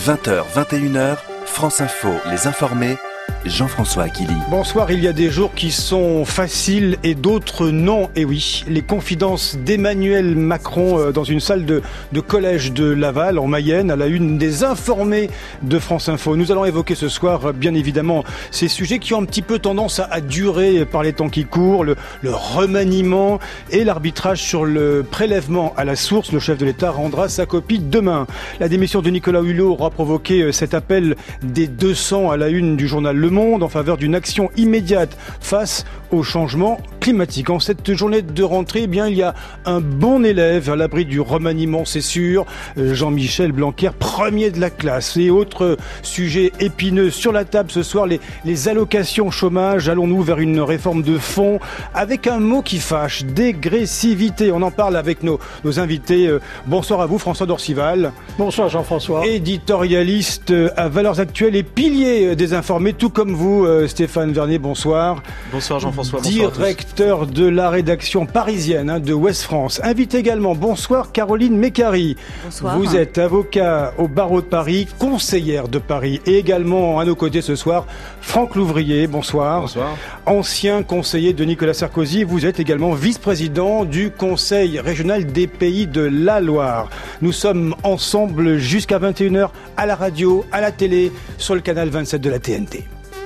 20h, 21h, France Info, les informés, Jean-François Aquili. Bonsoir, il y a des jours qui sont faciles et d'autres non. Et oui, les confidences d'Emmanuel Macron dans une salle de collège de Laval, en Mayenne, à la une des informés de France Info. Nous allons évoquer ce soir, bien évidemment, ces sujets qui ont un petit peu tendance à durer par les temps qui courent, le remaniement et l'arbitrage sur le prélèvement à la source. Le chef de l'État rendra sa copie demain. La démission de Nicolas Hulot aura provoqué cet appel des 200 à la une du journal Le Monde en faveur d'une action immédiate face au changement climatique. En cette journée de rentrée, eh bien, il y a un bon élève à l'abri du remaniement, c'est sûr. Jean-Michel Blanquer, premier de la classe. Et autre sujet épineux sur la table ce soir, les allocations chômage. Allons-nous vers une réforme de fond avec un mot qui fâche, dégressivité. On en parle avec nos invités. Bonsoir à vous, François Dorcival. Bonsoir, Jean-François. Éditorialiste à Valeurs Actuelles et pilier des informés, tout comme vous, Stéphane Vernet. Bonsoir. Bonsoir, Jean-François. Bonsoir Directeur de la rédaction parisienne de Ouest France. Invite également, bonsoir, Caroline Mécari. Bonsoir. Vous êtes avocat au barreau de Paris, conseillère de Paris. Et également, à nos côtés ce soir, Franck Louvrier. Bonsoir. Bonsoir. Ancien conseiller de Nicolas Sarkozy. Vous êtes également vice-président du Conseil régional des Pays de la Loire. Nous sommes ensemble jusqu'à 21h à la radio, à la télé, sur le canal 27 de la TNT.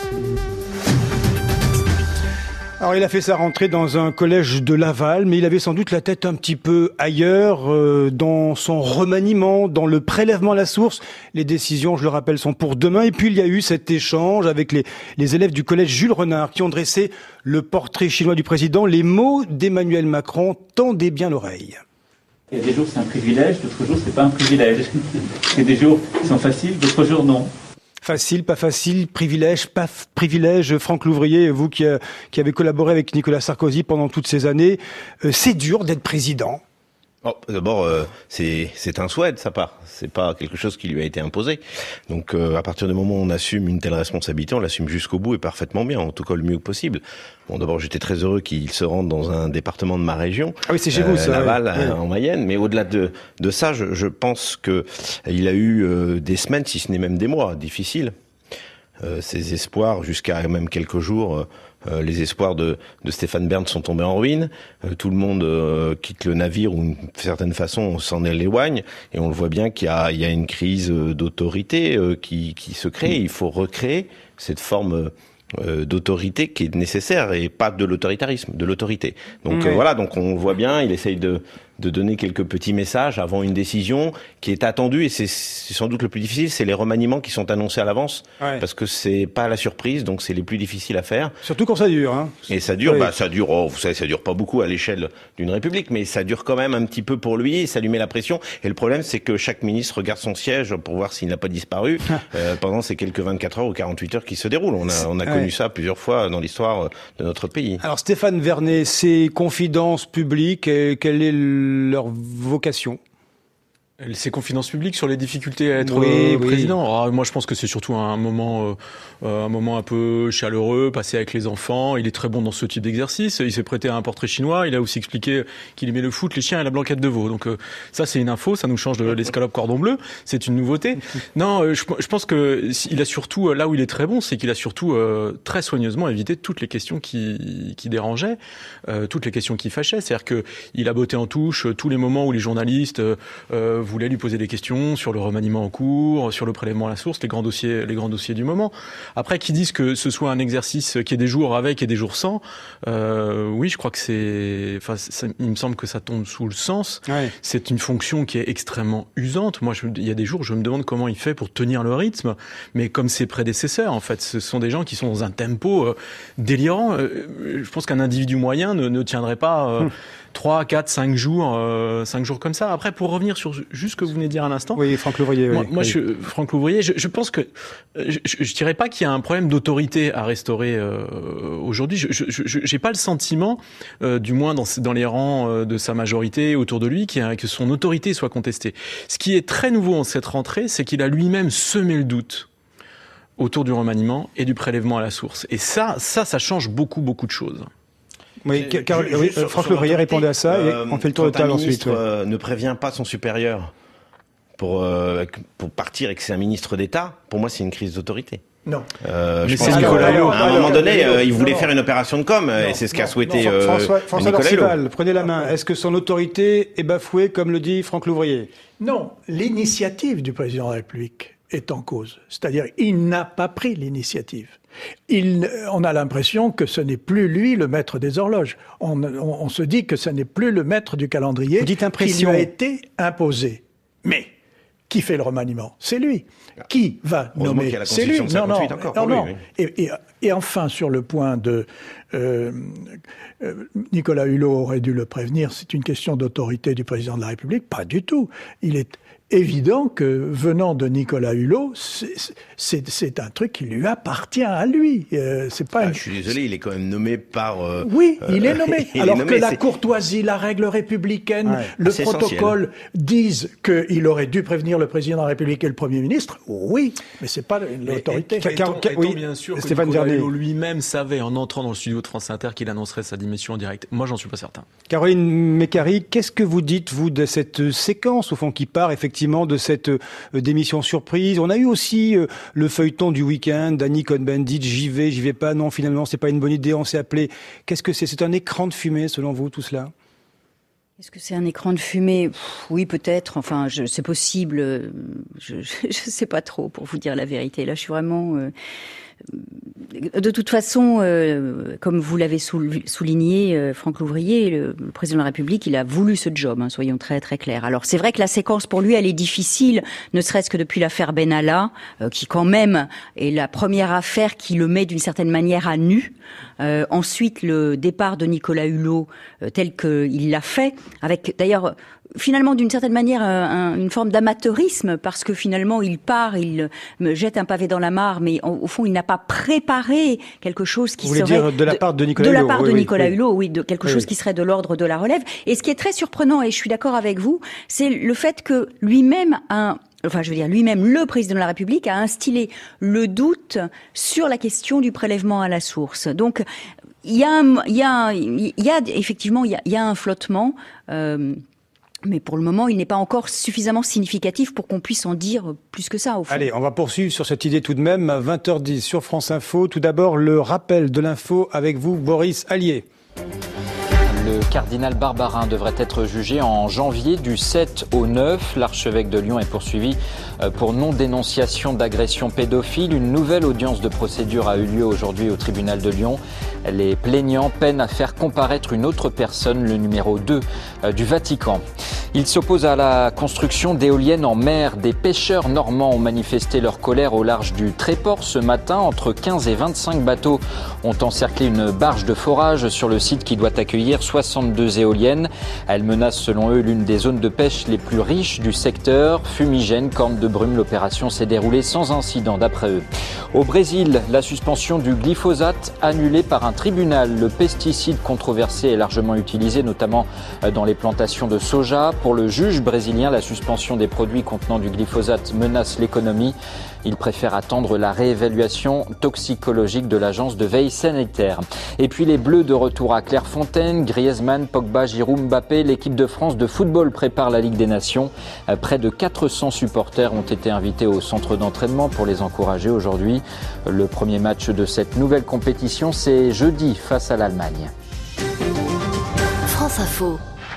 Alors il a fait sa rentrée dans un collège de Laval, mais il avait sans doute la tête un petit peu ailleurs, dans son remaniement, dans le prélèvement à la source. Les décisions, je le rappelle, sont pour demain. Et puis il y a eu cet échange avec les élèves du collège Jules Renard qui ont dressé le portrait chinois du président. Les mots d'Emmanuel Macron, tendez bien l'oreille. Il y a des jours c'est un privilège, d'autres jours c'est pas un privilège. Il y a des jours qui sont faciles, d'autres jours non. Facile, pas facile, privilège, pas privilège. Franck Louvrier, vous qui avez collaboré avec Nicolas Sarkozy pendant toutes ces années, c'est dur d'être président. Oh, d'abord, c'est un souhait de sa part. C'est pas quelque chose qui lui a été imposé. Donc, à partir du moment où on assume une telle responsabilité, on l'assume jusqu'au bout et parfaitement bien, en tout cas le mieux possible. Bon, d'abord, j'étais très heureux qu'il se rende dans un département de ma région. Ah oui, c'est chez vous, ça. Laval, oui. En Mayenne. Mais au-delà de ça, je pense que il a eu des semaines, si ce n'est même des mois, difficiles. Ses espoirs, jusqu'à même quelques jours, les espoirs de Stéphane Bern sont tombés en ruine. Tout le monde quitte le navire ou d'une certaine façon on s'en éloigne. Et on le voit bien qu'il y a une crise d'autorité qui se crée. Il faut recréer cette forme d'autorité qui est nécessaire et pas de l'autoritarisme, de l'autorité. Donc voilà, donc on voit bien, il essaye de donner quelques petits messages avant une décision qui est attendue et c'est sans doute le plus difficile, c'est les remaniements qui sont annoncés à l'avance parce que c'est pas la surprise, donc c'est les plus difficiles à faire. Surtout quand ça dure, hein. Et ça dure, ça dure, vous savez, ça dure pas beaucoup à l'échelle d'une république, mais ça dure quand même un petit peu pour lui, ça lui met la pression. Et le problème, c'est que chaque ministre regarde son siège pour voir s'il n'a pas disparu pendant ces quelques 24 heures ou 48 heures qui se déroulent. On a connu ça plusieurs fois dans l'histoire de notre pays. Alors Stéphane Vernet, ces confidences publiques, quelle est leur vocation? Ces confidences publiques sur les difficultés à être président. Alors, moi, je pense que c'est surtout un moment un peu chaleureux, passé avec les enfants. Il est très bon dans ce type d'exercice. Il s'est prêté à un portrait chinois. Il a aussi expliqué qu'il aimait le foot, les chiens et la blanquette de veau. Donc ça, c'est une info. Ça nous change de l'escalope cordon bleu. C'est une nouveauté. Non, je pense que il a surtout, là où il est très bon, c'est qu'il a surtout très soigneusement évité toutes les questions qui dérangeaient, toutes les questions qui fâchaient. C'est-à-dire que il a botté en touche tous les moments où les journalistes voulait lui poser des questions sur le remaniement en cours, sur le prélèvement à la source, les grands dossiers du moment. Après, qu'ils disent que ce soit un exercice qui est des jours avec et des jours sans, oui, je crois que il me semble que ça tombe sous le sens. Ouais. C'est une fonction qui est extrêmement usante. Moi, il y a des jours, je me demande comment il fait pour tenir le rythme, mais comme ses prédécesseurs, en fait, ce sont des gens qui sont dans un tempo délirant. Je pense qu'un individu moyen ne tiendrait pas 3, 4, 5 jours comme ça. Après, pour revenir sur juste ce que vous venez de dire à l'instant. Oui, Franck Louvrier. Franck Louvrier, je pense que je dirais pas qu'il y a un problème d'autorité à restaurer aujourd'hui. J'ai pas le sentiment, du moins dans les rangs de sa majorité autour de lui, que son autorité soit contestée. Ce qui est très nouveau en cette rentrée, c'est qu'il a lui-même semé le doute autour du remaniement et du prélèvement à la source. Et ça change beaucoup de choses. Oui, Franck Louvrier répondait à ça et on fait le tour de table ensuite. Ne prévient pas son supérieur pour partir et que c'est un ministre d'État, pour moi, c'est une crise d'autorité. Non. Je pense qu'à un moment donné, il voulait faire une opération de com, et c'est ce qu'a souhaité François Dorcival, prenez la main. Est-ce que son autorité est bafouée, comme le dit Franck Louvrier? Non, l'initiative du président de la République est en cause. C'est-à-dire, il n'a pas pris l'initiative. On a l'impression que ce n'est plus lui le maître des horloges. On se dit que ce n'est plus le maître du calendrier. Vous dites impression. Qui lui a été imposé. Mais qui fait le remaniement? C'est lui. Qui va nommer? C'est lui. Non. Et enfin, sur le point de Nicolas Hulot aurait dû le prévenir, c'est une question d'autorité du président de la République. Pas du tout. Il est évident que, venant de Nicolas Hulot, c'est un truc qui lui appartient à lui. C'est pas. Je suis désolé, il est quand même nommé par. Oui, il est nommé. Alors que la courtoisie, la règle républicaine, le protocole disent qu'il aurait dû prévenir le président de la République et le Premier ministre. Oui, mais c'est pas l'autorité. Étant bien sûr que Nicolas Hulot lui-même savait, en entrant dans le studio de France Inter, qu'il annoncerait sa démission en direct. Moi, j'en suis pas certain. Caroline Mécari, qu'est-ce que vous dites, vous, de cette séquence, au fond, qui part effectivement de cette démission surprise? On a eu aussi le feuilleton du week-end d'Annie Cohn-Bendit, j'y vais pas, non, finalement, c'est pas une bonne idée, on s'est appelé. Qu'est-ce que c'est? C'est un écran de fumée, selon vous, tout cela? Est-ce que c'est un écran de fumée? Oui, peut-être. Enfin, c'est possible. Je sais pas trop, pour vous dire la vérité. Là, je suis vraiment... De toute façon, comme vous l'avez souligné, Franck Louvrier, le président de la République, il a voulu ce job, soyons très très clairs. Alors c'est vrai que la séquence pour lui, elle est difficile, ne serait-ce que depuis l'affaire Benalla, qui quand même est la première affaire qui le met d'une certaine manière à nu. Ensuite, le départ de Nicolas Hulot, tel qu'il l'a fait, avec d'ailleurs... finalement, d'une certaine manière, une forme d'amateurisme, parce que finalement, il part, il me jette un pavé dans la mare, mais au fond, il n'a pas préparé quelque chose qui serait... Vous voulez dire de la part de Nicolas Hulot? De la part de Nicolas Hulot, oui, de quelque chose qui serait de l'ordre de la relève. Et ce qui est très surprenant, et je suis d'accord avec vous, c'est le fait que lui-même, lui-même, le président de la République, a instillé le doute sur la question du prélèvement à la source. Donc, il y a effectivement un flottement, mais pour le moment, il n'est pas encore suffisamment significatif pour qu'on puisse en dire plus que ça, au fond. Allez, on va poursuivre sur cette idée tout de même à 20h10 sur France Info. Tout d'abord, le rappel de l'info avec vous, Boris Allier. Le cardinal Barbarin devrait être jugé en janvier du 7 au 9. L'archevêque de Lyon est poursuivi pour non-dénonciation d'agression pédophile. Une nouvelle audience de procédure a eu lieu aujourd'hui au tribunal de Lyon. Les plaignants peinent à faire comparaître une autre personne, le numéro 2 du Vatican. Il s'oppose à la construction d'éoliennes en mer. Des pêcheurs normands ont manifesté leur colère au large du Tréport ce matin. Entre 15 et 25 bateaux ont encerclé une barge de forage sur le site qui doit accueillir 62 éoliennes. Elles menacent selon eux l'une des zones de pêche les plus riches du secteur. Fumigène, corne de brume, l'opération s'est déroulée sans incident d'après eux. Au Brésil, la suspension du glyphosate annulée par un tribunal. Le pesticide controversé est largement utilisé, notamment dans les plantations de soja. Pour le juge brésilien, la suspension des produits contenant du glyphosate menace l'économie. Il préfère attendre la réévaluation toxicologique de l'agence de veille sanitaire. Et puis les Bleus de retour à Clairefontaine, Griezmann, Pogba, Giroud, Mbappé, l'équipe de France de football prépare la Ligue des Nations. Près de 400 supporters ont été invités au centre d'entraînement pour les encourager aujourd'hui. Le premier match de cette nouvelle compétition, c'est jeudi face à l'Allemagne. France Info.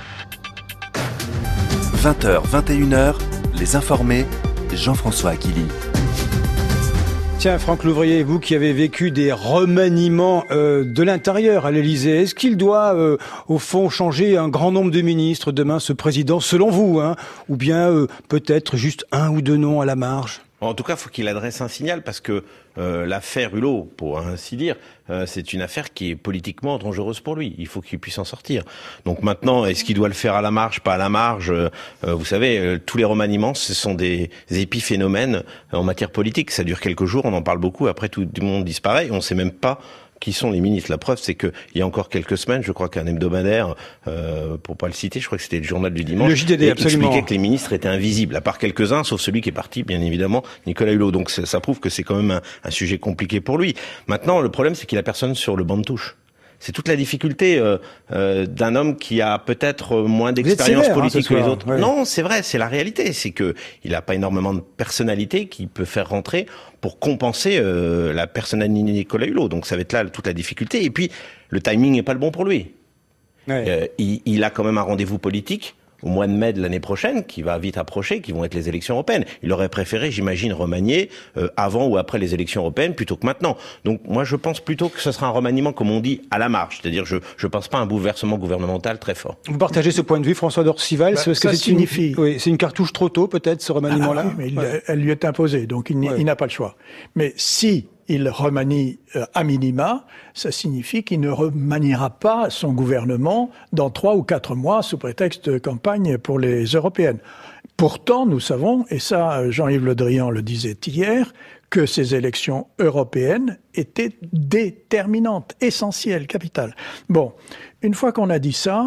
20h, 21h, les informés, Jean-François Aquili. Tiens, Franck Louvrier, vous qui avez vécu des remaniements de l'intérieur à l'Élysée, est-ce qu'il doit, au fond, changer un grand nombre de ministres demain, ce président, selon vous, ou bien peut-être juste un ou deux noms à la marge? En tout cas, il faut qu'il adresse un signal parce que l'affaire Hulot, pour ainsi dire, c'est une affaire qui est politiquement dangereuse pour lui. Il faut qu'il puisse en sortir. Donc maintenant, est-ce qu'il doit le faire à la marge, pas à la marge? Vous savez, tous les remaniements, ce sont des épiphénomènes en matière politique. Ça dure quelques jours, on en parle beaucoup, après tout le monde disparaît et on ne sait même pas qui sont les ministres. La preuve, c'est qu'il y a encore quelques semaines, je crois qu'un hebdomadaire, pour pas le citer, je crois que c'était le journal du dimanche, le JDD, absolument, expliquait que les ministres étaient invisibles, à part quelques-uns, sauf celui qui est parti, bien évidemment, Nicolas Hulot. Donc ça prouve que c'est quand même un sujet compliqué pour lui. Maintenant, le problème, c'est qu'il a personne sur le banc de touche. C'est toute la difficulté d'un homme qui a peut-être moins d'expérience politique que les autres. Ouais. Non, c'est vrai, c'est la réalité. C'est que il n'a pas énormément de personnalité qui peut faire rentrer pour compenser la personnalité de Nicolas Hulot. Donc ça va être là toute la difficulté. Et puis, le timing n'est pas le bon pour lui. Ouais. Il a quand même un rendez-vous politique au mois de mai de l'année prochaine, qui va vite approcher, qui vont être les élections européennes. Il aurait préféré, j'imagine, remanier avant ou après les élections européennes plutôt que maintenant. Donc moi, je pense plutôt que ce sera un remaniement, comme on dit, à la marge. C'est-à-dire, je pense pas à un bouleversement gouvernemental très fort. Vous partagez ce point de vue, François d'Orcival? C'est une cartouche trop tôt, peut-être, ce remaniement-là? Mais elle lui est imposée, donc il n'a pas le choix. Mais si il remanie à minima, ça signifie qu'il ne remaniera pas son gouvernement dans 3 ou 4 mois sous prétexte de campagne pour les européennes. Pourtant, nous savons, et ça Jean-Yves Le Drian le disait hier, que ces élections européennes étaient déterminantes, essentielles, capitales. Bon, une fois qu'on a dit ça,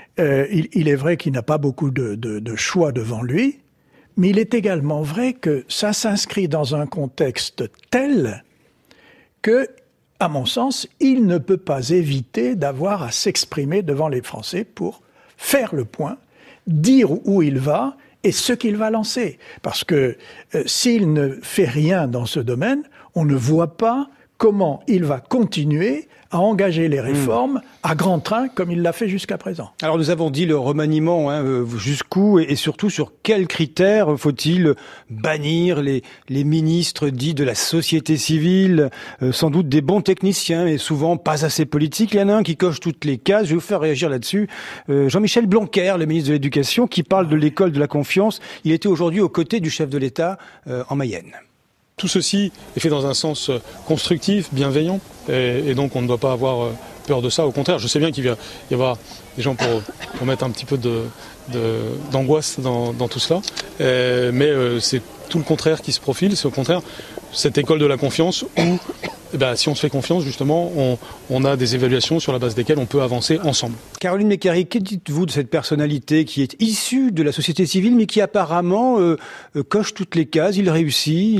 il est vrai qu'il n'a pas beaucoup de choix devant lui, mais il est également vrai que ça s'inscrit dans un contexte tel que, à mon sens, il ne peut pas éviter d'avoir à s'exprimer devant les Français pour faire le point, dire où il va et ce qu'il va lancer. Parce que s'il ne fait rien dans ce domaine, on ne voit pas comment il va continuer à engager les réformes à grand train comme il l'a fait jusqu'à présent. Alors nous avons dit le remaniement, jusqu'où et surtout sur quels critères faut-il bannir les ministres dits de la société civile, sans doute des bons techniciens mais souvent pas assez politiques. Il y en a un qui coche toutes les cases, je vais vous faire réagir là-dessus. Jean-Michel Blanquer, le ministre de l'Éducation, qui parle de l'école de la confiance. Il était aujourd'hui aux côtés du chef de l'État en Mayenne. Tout ceci est fait dans un sens constructif, bienveillant, et donc on ne doit pas avoir peur de ça. Au contraire, je sais bien qu'il va y avoir des gens pour mettre un petit peu d'angoisse dans tout cela, mais c'est tout le contraire qui se profile. C'est au contraire cette école de la confiance où, si on se fait confiance, justement, on a des évaluations sur la base desquelles on peut avancer ensemble. Caroline Mécari, que dites-vous de cette personnalité qui est issue de la société civile, mais qui apparemment coche toutes les cases, il réussit,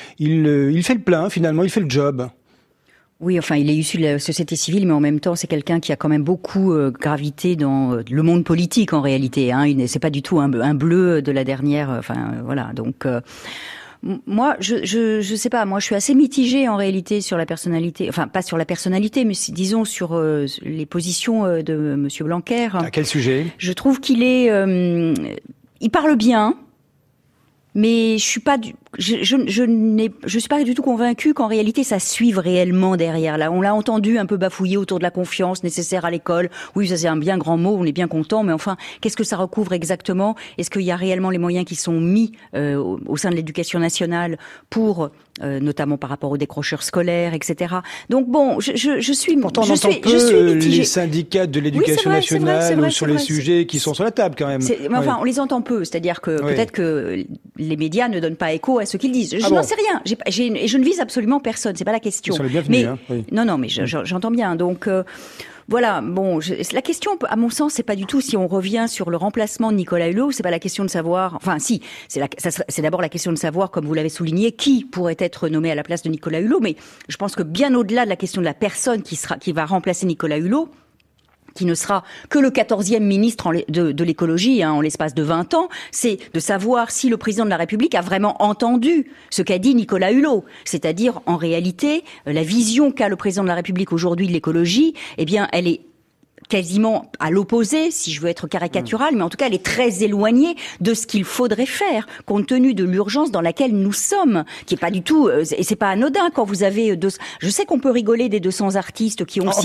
il fait le plein, finalement, il fait le job? Oui, enfin, il est issu de la société civile, mais en même temps, c'est quelqu'un qui a quand même beaucoup gravité dans le monde politique, en réalité. C'est pas du tout un bleu de la dernière... voilà, donc... Moi, je sais pas. Moi, je suis assez mitigée en réalité sur la personnalité. Enfin, pas sur la personnalité, mais disons sur les positions de Monsieur Blanquer. À quel sujet? Je trouve qu'il est, il parle bien, mais je suis pas je suis pas du tout convaincue qu'en réalité ça suive réellement derrière. Là, on l'a entendu un peu bafouiller autour de la confiance nécessaire à l'école. Oui, ça c'est un bien grand mot, on est bien content, mais enfin, qu'est-ce que ça recouvre exactement? Est-ce qu'il y a réellement les moyens qui sont mis au sein de l'éducation nationale pour notamment par rapport aux décrocheurs scolaires, etc. Donc bon, je suis pourtant on entend peu les syndicats de l'éducation nationale sur les sujets qui sont sur la table quand même. Mais enfin, on les entend peu, c'est-à-dire que peut-être que les médias ne donnent pas écho à ce qu'ils disent. Je n'en sais rien. Et je ne vise absolument personne. C'est pas la question. Ils sont les bienvenus, Non, mais j'entends bien. Donc voilà. Bon, la question, à mon sens, c'est pas du tout si on revient sur le remplacement de Nicolas Hulot. C'est pas la question de savoir. Enfin, si. C'est d'abord la question de savoir, comme vous l'avez souligné, qui pourrait être nommé à la place de Nicolas Hulot. Mais je pense que bien au-delà de la question de la personne qui va remplacer Nicolas Hulot, qui ne sera que le 14e ministre de l'écologie en l'espace de 20 ans, c'est de savoir si le président de la République a vraiment entendu ce qu'a dit Nicolas Hulot. C'est-à-dire, en réalité, la vision qu'a le président de la République aujourd'hui de l'écologie, eh bien, elle est quasiment à l'opposé, si je veux être caricatural, mais en tout cas, elle est très éloignée de ce qu'il faudrait faire, compte tenu de l'urgence dans laquelle nous sommes, qui est pas du tout, et c'est pas anodin quand vous avez je sais qu'on peut rigoler des 200 artistes qui ont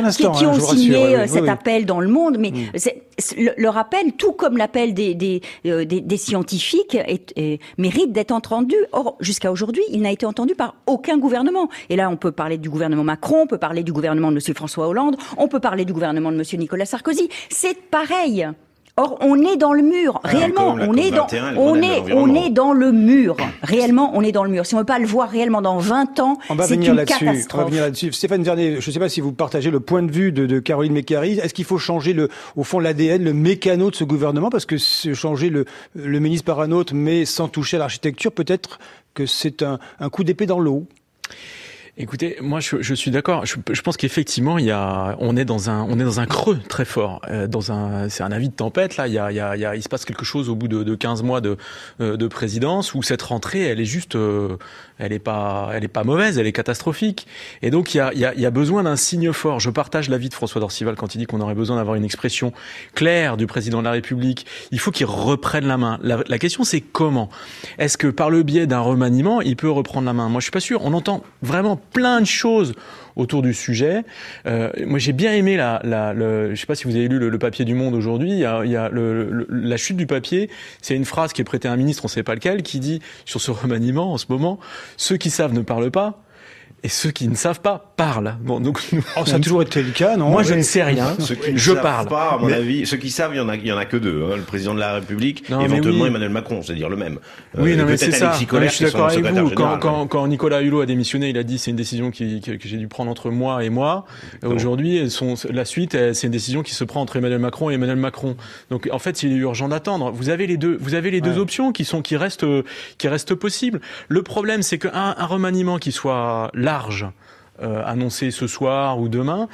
signé cet appel dans le monde, mais leur appel, tout comme l'appel des scientifiques, mérite d'être entendu. Or, jusqu'à aujourd'hui, il n'a été entendu par aucun gouvernement. Et là, on peut parler du gouvernement Macron, on peut parler du gouvernement de Monsieur François Hollande, on peut parler du gouvernement de Monsieur Nicolas Sarkozy. C'est pareil. Or, on est dans le mur. Réellement, on est dans le mur. Réellement, on est dans le mur. Si on ne veut pas le voir réellement dans 20 ans, c'est une catastrophe. On va venir là-dessus. Stéphane Vernet, je ne sais pas si vous partagez le point de vue de Caroline Mécari. Est-ce qu'il faut changer au fond, l'ADN, le mécano de ce gouvernement? Parce que changer le ministre par un autre, mais sans toucher à l'architecture, peut-être que c'est un coup d'épée dans l'eau. Écoutez, moi je suis d'accord. Je pense qu'effectivement on est dans un creux très fort. C'est un avis de tempête là. Il se passe quelque chose au bout de 15 mois de présidence où cette rentrée elle est juste, elle est pas mauvaise, elle est catastrophique. Et donc il y a besoin d'un signe fort. Je partage l'avis de François Dorcival quand il dit qu'on aurait besoin d'avoir une expression claire du président de la République. Il faut qu'il reprenne la main. La question c'est comment. Est-ce que par le biais d'un remaniement il peut reprendre la main? Moi je suis pas sûr. On entend vraiment plein de choses autour du sujet. Moi, j'ai bien aimé je sais pas si vous avez lu le papier du Monde aujourd'hui. Il y a la chute du papier. C'est une phrase qui est prêtée à un ministre, on sait pas lequel, qui dit sur ce remaniement en ce moment, ceux qui savent ne parlent pas. Et ceux qui ne savent pas parlent. Bon, donc ça a toujours été le cas, non? Moi, je ne sais rien. Ceux qui ne savent pas, à mon avis, ceux qui savent, il y en a que deux. Le président de la République, éventuellement Emmanuel Macron, c'est-à-dire le même. Oui, non, mais c'est ça. Je suis d'accord avec vous. Quand Nicolas Hulot a démissionné, il a dit c'est une décision que j'ai dû prendre entre moi et moi. Aujourd'hui, la suite, c'est une décision qui se prend entre Emmanuel Macron et Emmanuel Macron. Donc, en fait, il est urgent d'attendre. Vous avez les deux options qui restent possibles. Le problème, c'est qu'un remaniement qui soit large, annoncé ce soir ou demain,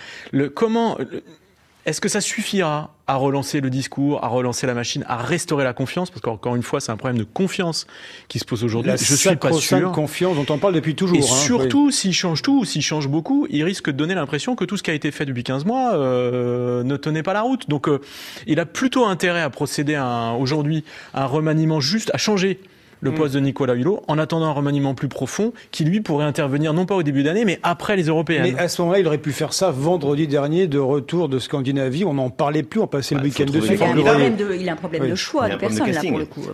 est-ce que ça suffira à relancer le discours, à relancer la machine, à restaurer la confiance? Parce qu'encore une fois, c'est un problème de confiance qui se pose aujourd'hui. Je suis pas sûr. Confiance dont on parle depuis toujours. Et surtout, s'il change tout ou s'il change beaucoup, il risque de donner l'impression que tout ce qui a été fait depuis 15 mois ne tenait pas la route. Donc, il a plutôt intérêt à procéder aujourd'hui à un remaniement juste, à changer le poste de Nicolas Hulot, en attendant un remaniement plus profond qui, lui, pourrait intervenir non pas au début d'année, mais après les européennes. Mais à ce moment-là, il aurait pu faire ça vendredi dernier, de retour de Scandinavie. On n'en parlait plus, on passait le week-end dessus. Il a un problème de choix de personne, là, pour le coup.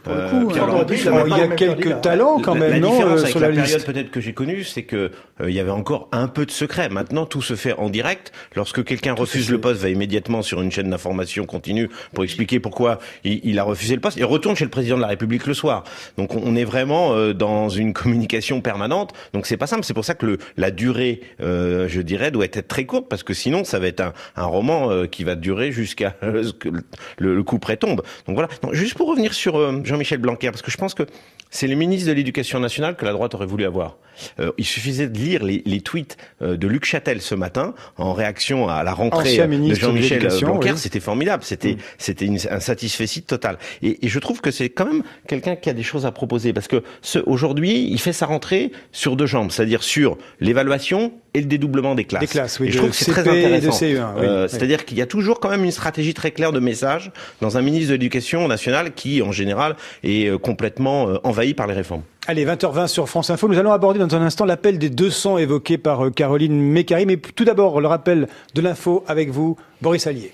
Il y a quelques talents, quand même, non? La différence avec la période peut-être que j'ai connue, c'est que il y avait encore un peu de secret. Maintenant, tout se fait en direct. Lorsque quelqu'un refuse le poste, va immédiatement sur une chaîne d'information continue pour expliquer pourquoi il a refusé le poste. Il retourne chez le président de la République le soir. Donc, on est vraiment dans une communication permanente. Donc c'est pas simple. C'est pour ça que la durée, je dirais, doit être très courte, parce que sinon ça va être un roman qui va durer jusqu'à ce que le coup près tombe. Donc voilà. Non, juste pour revenir sur Jean-Michel Blanquer, parce que je pense que c'est le ministre de l'Éducation nationale que la droite aurait voulu avoir. Il suffisait de lire les tweets de Luc Châtel ce matin en réaction à la rentrée de Jean-Michel Blanquer. Oui. C'était formidable. C'était un satisfecit total. Et je trouve que c'est quand même quelqu'un qui a des choses à proposer, parce que aujourd'hui, il fait sa rentrée sur deux jambes, c'est-à-dire sur l'évaluation et le dédoublement des classes. Oui, et je trouve que c'est très intéressant. CE1, c'est-à-dire qu'il y a toujours quand même une stratégie très claire de message dans un ministre de l'Éducation nationale qui, en général, est complètement envahi par les réformes. Allez, 20h20 sur France Info. Nous allons aborder dans un instant l'appel des 200 évoqué par Caroline Mécari. Mais tout d'abord, le rappel de l'info avec vous, Boris Allier.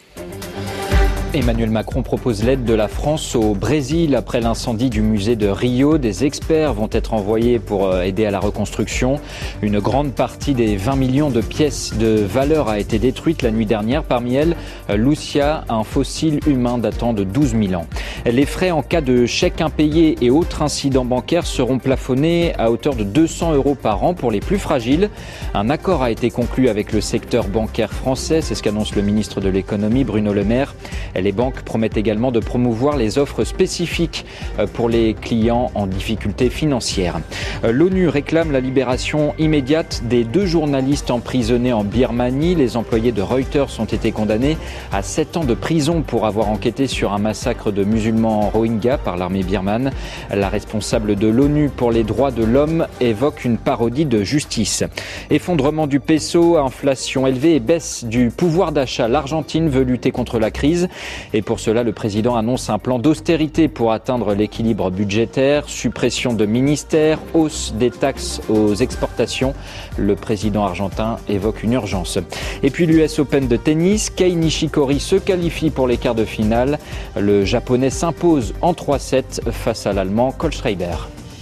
Emmanuel Macron propose l'aide de la France au Brésil après l'incendie du musée de Rio. Des experts vont être envoyés pour aider à la reconstruction. Une grande partie des 20 millions de pièces de valeur a été détruite la nuit dernière. Parmi elles, Lucia, un fossile humain datant de 12 000 ans. Les frais en cas de chèques impayés et autres incidents bancaires seront plafonnés à hauteur de 200 € par an pour les plus fragiles. Un accord a été conclu avec le secteur bancaire français. C'est ce qu'annonce le ministre de l'économie, Bruno Le Maire. Les banques promettent également de promouvoir les offres spécifiques pour les clients en difficulté financière. L'ONU réclame la libération immédiate des 2 journalistes emprisonnés en Birmanie. Les employés de Reuters ont été condamnés à 7 ans de prison pour avoir enquêté sur un massacre de musulmans rohingyas par l'armée birmane. La responsable de l'ONU pour les droits de l'homme évoque une parodie de justice. Effondrement du peso, inflation élevée et baisse du pouvoir d'achat. L'Argentine veut lutter contre la crise. Et pour cela, le président annonce un plan d'austérité pour atteindre l'équilibre budgétaire, suppression de ministères, hausse des taxes aux exportations. Le président argentin évoque une urgence. Et puis l'US Open de tennis, Kei Nishikori se qualifie pour les quarts de finale. Le japonais s'impose en 3-7 face à l'allemand Kohlschreiber.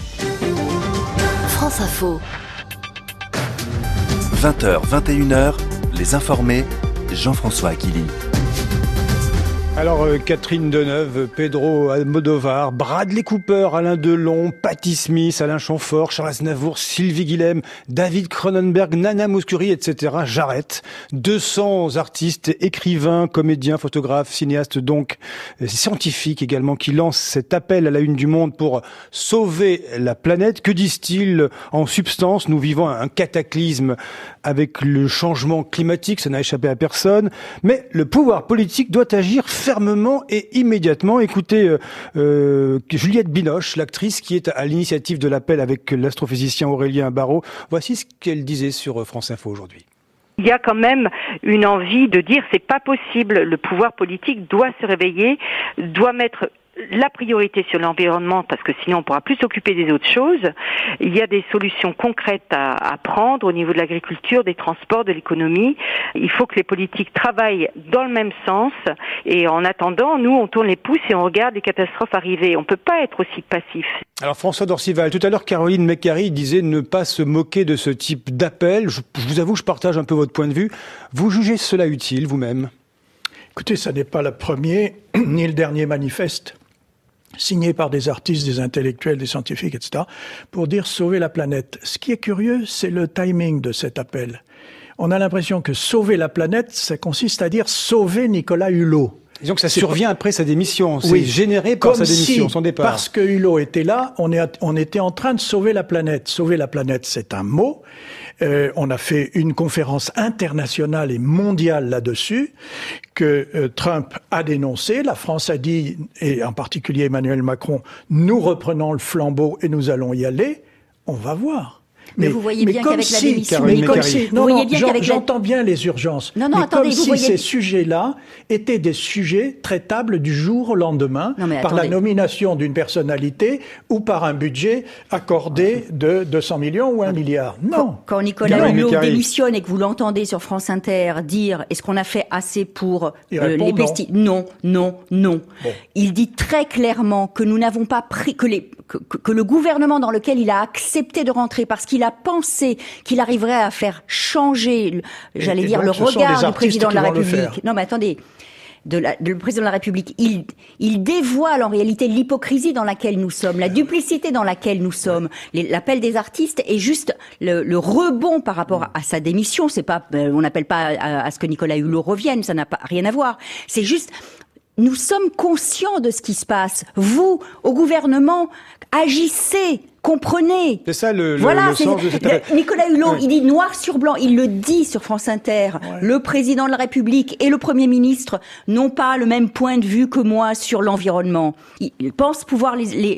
France Info. 20h, 21h, les informés, Jean-François Aquili. Alors Catherine Deneuve, Pedro Almodovar, Bradley Cooper, Alain Delon, Patti Smith, Alain Chamfort, Charles Aznavour, Sylvie Guillem, David Cronenberg, Nana Mouskouri, etc. J'arrête. 200 artistes, écrivains, comédiens, photographes, cinéastes, donc scientifiques également, qui lancent cet appel à la une du Monde pour sauver la planète. Que disent-ils en substance? Nous vivons un cataclysme avec le changement climatique, ça n'a échappé à personne, mais le pouvoir politique doit agir fermement et immédiatement. Écoutez Juliette Binoche, l'actrice qui est à l'initiative de l'appel avec l'astrophysicien Aurélien Barraud. Voici ce qu'elle disait sur France Info aujourd'hui. Il y a quand même une envie de dire c'est pas possible, le pouvoir politique doit se réveiller, doit mettre la priorité sur l'environnement parce que sinon on pourra plus s'occuper des autres choses. Il y a des solutions concrètes à prendre au niveau de l'agriculture, des transports, de l'économie. Il faut que les politiques travaillent dans le même sens et en attendant, nous on tourne les pouces et on regarde les catastrophes arriver. On peut pas être aussi passif. Alors François Dorcival, tout à l'heure Caroline Mécari disait ne pas se moquer de ce type d'appel. Je vous avoue, je partage un peu votre point de vue. Vous jugez cela utile vous-même? Écoutez, ça n'est pas le premier ni le dernier manifeste signé par des artistes, des intellectuels, des scientifiques, etc., pour dire sauver la planète. Ce qui est curieux, c'est le timing de cet appel. On a l'impression que sauver la planète, ça consiste à dire sauver Nicolas Hulot. Disons que ça survient après sa démission, c'est généré par sa démission, son départ. Parce que Hulot était là, on était en train de sauver la planète. Sauver la planète, c'est un mot. On a fait une conférence internationale et mondiale là-dessus que Trump a dénoncé. La France a dit, et en particulier Emmanuel Macron, nous reprenons le flambeau et nous allons y aller. On va voir. Mais vous voyez bien qu'avec la démission... J'entends bien les urgences. Mais attendez, comme si ces sujets-là étaient des sujets traitables du jour au lendemain par la nomination d'une personnalité ou par un budget accordé de 200 millions ou 1 milliard. Non. Quand Nicolas Hulot démissionne et que vous l'entendez sur France Inter dire « Est-ce qu'on a fait assez pour les pesticides ?» Non. Bon. Il dit très clairement que nous n'avons pas pris... que le gouvernement dans lequel il a accepté de rentrer parce qu'il a pensé qu'il arriverait à faire changer, le regard du président de la République. Non, mais attendez. Le président de la République, il dévoile en réalité l'hypocrisie dans laquelle nous sommes, la duplicité dans laquelle nous sommes. L'appel des artistes est juste le rebond par rapport à sa démission. C'est pas, on n'appelle pas à ce que Nicolas Hulot revienne, ça n'a pas rien à voir. C'est juste, nous sommes conscients de ce qui se passe. Vous, au gouvernement, agissez, comprenez. C'est ça le sens de cette appel. Nicolas Hulot, il dit noir sur blanc, il le dit sur France Inter. Ouais. Le président de la République et le Premier ministre n'ont pas le même point de vue que moi sur l'environnement. Il pense pouvoir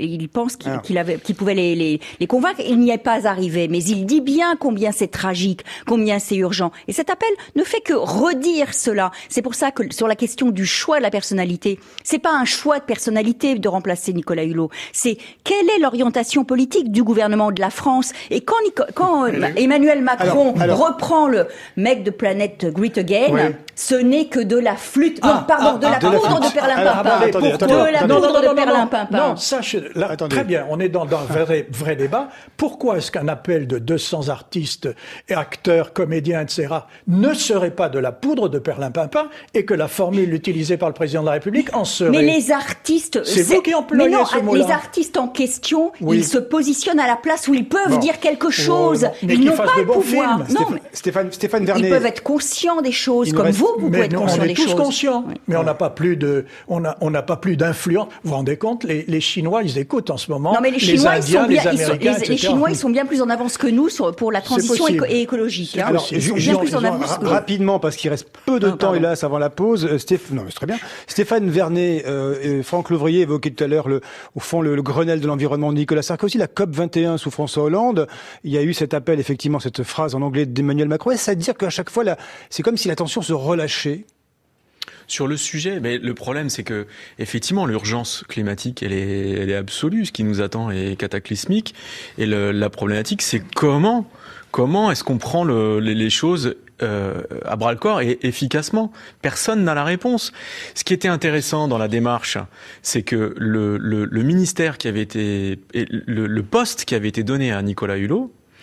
qu'il pouvait les convaincre. Il n'y est pas arrivé, mais il dit bien combien c'est tragique, combien c'est urgent. Et cet appel ne fait que redire cela. C'est pour ça que sur la question du choix de la personnalité, c'est pas un choix de personnalité de remplacer Nicolas Hulot. C'est quelle est l'orientation politique du gouvernement de la France. Et quand Emmanuel Macron reprend le mec de Planète Great Again, ce n'est que de la flûte. De la poudre de perlimpinpin. De la poudre de perlimpinpin. Non, très bien, on est dans un vrai débat. Pourquoi est-ce qu'un appel de 200 artistes, et acteurs, comédiens, etc., ne serait pas de la poudre de perlimpinpin et que la formule utilisée par le président de la République en serait? Mais les artistes... C'est vous qui employez ce mot-là. Les artistes en question, ils se positionnent à la place où ils peuvent dire quelque chose. Ils n'ont pas le pouvoir. Stéphane Vernet. Ils peuvent être conscients des choses, comme vous pouvez être conscients des choses. On est tous conscients, mais on n'a pas plus d'influence. Vous vous rendez compte, les Chinois, ils écoutent en ce moment. Non, mais les Chinois, les Chinois, ils sont bien plus en avance que nous pour la transition écologique. Alors, rapidement, parce qu'il reste peu de temps, hélas, avant la pause. Non, mais c'est très bien. Stéphane Vernet, Franck Louvrier évoquait tout à l'heure, au fond, le Grenelle de l'environnement de Nicolas Sarkozy, la COP21 sous François Hollande. Il y a eu cet appel, effectivement, cette phrase en anglais d'Emmanuel Macron. Est-ce à dire qu'à chaque fois, c'est comme si la tension se relâchait? Sur le sujet, mais le problème, c'est que effectivement, l'urgence climatique, elle est absolue. Ce qui nous attend est cataclysmique. Et la problématique, c'est comment est-ce qu'on prend les choses à bras-le-corps et efficacement. Personne n'a la réponse. Ce qui était intéressant dans la démarche, c'est que le ministère qui avait été, le poste qui avait été donné à Nicolas Hulot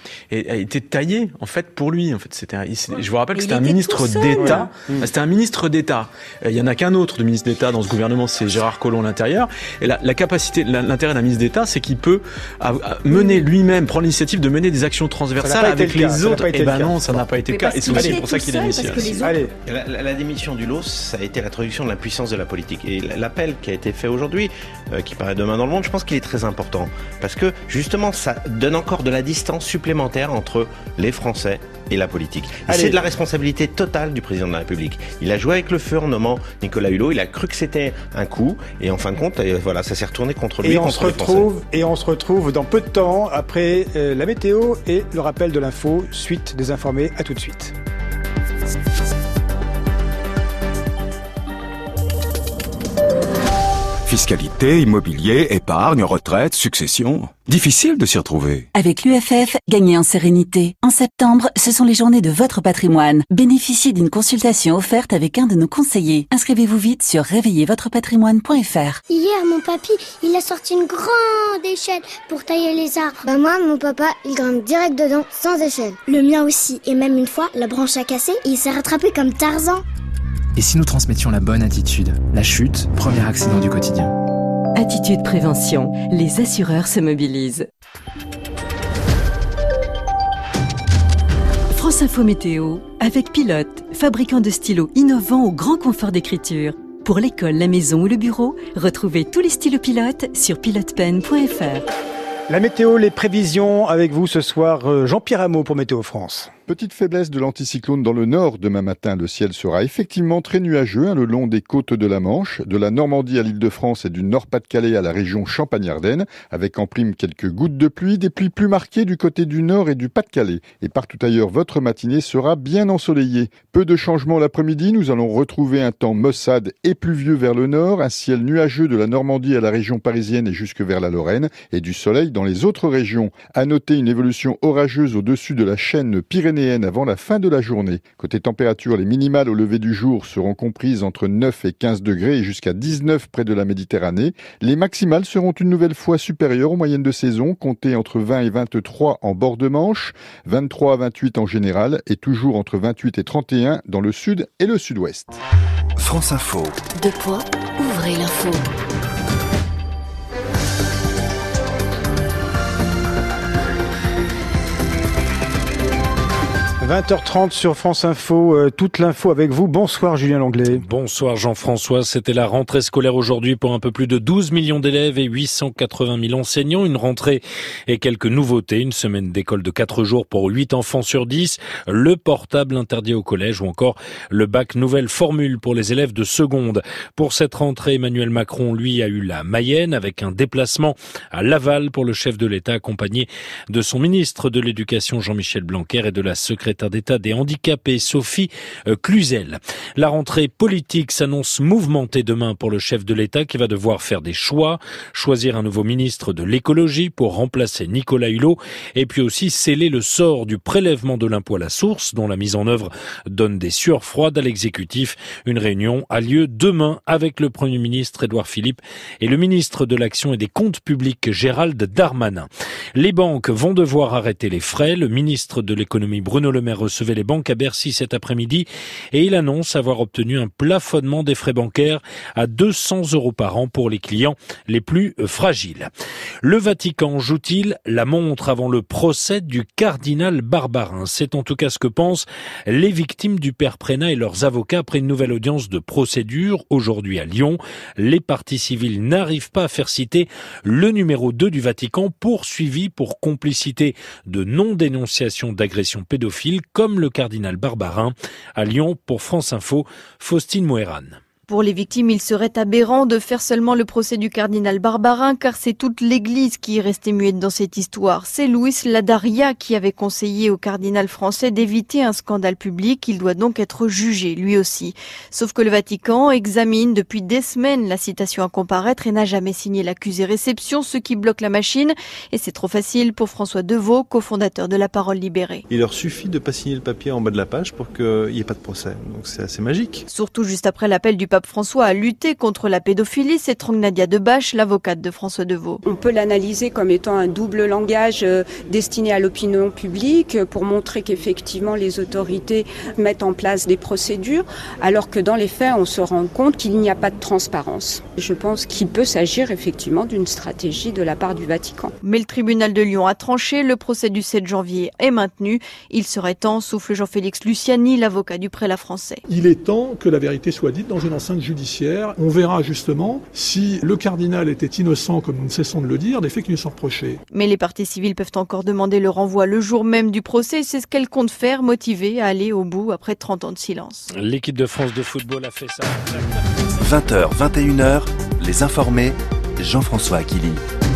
a été taillé en fait pour lui. En fait, je vous rappelle que c'était un ministre d'État. C'était un ministre d'État. Il y en a qu'un autre de ministre d'État dans ce gouvernement, c'est Gérard Collomb l'intérieur. Et la capacité, l'intérêt d'un ministre d'État, c'est qu'il peut mener lui-même, prendre l'initiative de mener des actions transversales avec les autres. Et non, ça n'a pas été le cas. Et c'est aussi pour ça qu'il a démissionné. Allez, la démission du LOS, ça a été la traduction de l'impuissance de la politique. Et l'appel qui a été fait aujourd'hui, qui paraît demain dans le monde, je pense qu'il est très important. Parce que, justement, ça donne encore de la distance supplémentaire entre les Français et la politique. Et c'est de la responsabilité totale du président de la République. Il a joué avec le feu en nommant Nicolas Hulot, il a cru que c'était un coup, et en fin de compte, voilà, ça s'est retourné contre lui et contre les Français. Et on se retrouve dans peu de temps, après la météo et le rappel de l'info, suite des informés, à tout de suite. Fiscalité, immobilier, épargne, retraite, succession. Difficile de s'y retrouver. Avec l'UFF, gagnez en sérénité. En septembre, ce sont les journées de votre patrimoine. Bénéficiez d'une consultation offerte avec un de nos conseillers. Inscrivez-vous vite sur réveillezvotrepatrimoine.fr. Hier, mon papy, il a sorti une grande échelle pour tailler les arbres. Moi, mon papa, il grimpe direct dedans, sans échelle. Le mien aussi. Et même une fois, la branche a cassé et il s'est rattrapé comme Tarzan. Et si nous transmettions la bonne attitude? La chute, premier accident du quotidien. Attitude prévention, les assureurs se mobilisent. France Info Météo, avec Pilote, fabricant de stylos innovants au grand confort d'écriture. Pour l'école, la maison ou le bureau, retrouvez tous les stylos Pilote sur pilotepen.fr. La météo, les prévisions avec vous ce soir, Jean-Pierre Hameau pour Météo France. Petite faiblesse de l'anticyclone dans le nord. Demain matin, le ciel sera effectivement très nuageux le long des côtes de la Manche, de la Normandie à l'Île-de-France et du Nord-Pas-de-Calais à la région Champagne-Ardenne, avec en prime quelques gouttes de pluie, des pluies plus marquées du côté du nord et du Pas-de-Calais. Et partout ailleurs, votre matinée sera bien ensoleillée. Peu de changements l'après-midi, nous allons retrouver un temps maussade et pluvieux vers le nord, un ciel nuageux de la Normandie à la région parisienne et jusque vers la Lorraine, et du soleil dans les autres régions. À noter une évolution orageuse au-dessus de la chaîne pyrénéenne avant la fin de la journée. Côté température, les minimales au lever du jour seront comprises entre 9 et 15 degrés et jusqu'à 19 près de la Méditerranée. Les maximales seront une nouvelle fois supérieures aux moyennes de saison, comptées entre 20 et 23 en bord de Manche, 23 à 28 en général et toujours entre 28 et 31 dans le sud et le sud-ouest. France Info. Deux points, ouvrez l'info. 20h30 sur France Info, toute l'info avec vous. Bonsoir Julien Langlais. Bonsoir Jean-François, c'était la rentrée scolaire aujourd'hui pour un peu plus de 12 millions d'élèves et 880 000 enseignants. Une rentrée et quelques nouveautés, une semaine d'école de 4 jours pour 8 enfants sur 10, le portable interdit au collège ou encore le bac nouvelle formule pour les élèves de seconde. Pour cette rentrée, Emmanuel Macron, lui, a eu la Mayenne avec un déplacement à Laval pour le chef de l'État accompagné de son ministre de l'Éducation Jean-Michel Blanquer et de la secrétaire d'État des handicapés Sophie Cluzel. La rentrée politique s'annonce mouvementée demain pour le chef de l'État qui va devoir faire des choix, choisir un nouveau ministre de l'écologie pour remplacer Nicolas Hulot et puis aussi sceller le sort du prélèvement de l'impôt à la source dont la mise en œuvre donne des sueurs froides à l'exécutif. Une réunion a lieu demain avec le Premier ministre Édouard Philippe et le ministre de l'Action et des Comptes publics Gérald Darmanin. Les banques vont devoir arrêter les frais. Le ministre de l'économie Bruno Le Maire recevait les banques à Bercy cet après-midi et il annonce avoir obtenu un plafonnement des frais bancaires à 200 € par an pour les clients les plus fragiles. Le Vatican joue-t-il la montre avant le procès du cardinal Barbarin? C'est en tout cas ce que pensent les victimes du père Prénat et leurs avocats après une nouvelle audience de procédure aujourd'hui à Lyon. Les parties civiles n'arrivent pas à faire citer le numéro 2 du Vatican poursuivi pour complicité de non-dénonciation d'agression pédophile comme le cardinal Barbarin. À Lyon, pour France Info, Faustine Moeran. Pour les victimes, il serait aberrant de faire seulement le procès du cardinal Barbarin, car c'est toute l'Église qui est restée muette dans cette histoire. C'est Luis Ladaria qui avait conseillé au cardinal français d'éviter un scandale public. Il doit donc être jugé, lui aussi. Sauf que le Vatican examine depuis des semaines la citation à comparaître et n'a jamais signé l'accusé-réception, ce qui bloque la machine. Et c'est trop facile pour François Deveau, cofondateur de La Parole Libérée. Il leur suffit de pas signer le papier en bas de la page pour qu'il n'y ait pas de procès. Donc c'est assez magique. Surtout juste après l'appel du pape pape François a lutté contre la pédophilie, s'étrangle Nadia Debache, l'avocate de François Deveau. On peut l'analyser comme étant un double langage destiné à l'opinion publique pour montrer qu'effectivement les autorités mettent en place des procédures, alors que dans les faits, on se rend compte qu'il n'y a pas de transparence. Je pense qu'il peut s'agir effectivement d'une stratégie de la part du Vatican. Mais le tribunal de Lyon a tranché, le procès du 7 janvier est maintenu. Il serait temps, souffle Jean-Félix Luciani, l'avocat du prélat français. Il est temps que la vérité soit dite dans une enceinte judiciaire. On verra justement si le cardinal était innocent, comme nous ne cessons de le dire, des faits qui lui sont reprochés. Mais les parties civiles peuvent encore demander le renvoi le jour même du procès. C'est ce qu'elles comptent faire, motivées à aller au bout après 30 ans de silence. L'équipe de France de football a fait ça. 20h, 21h, les informés, Jean-François Aquili.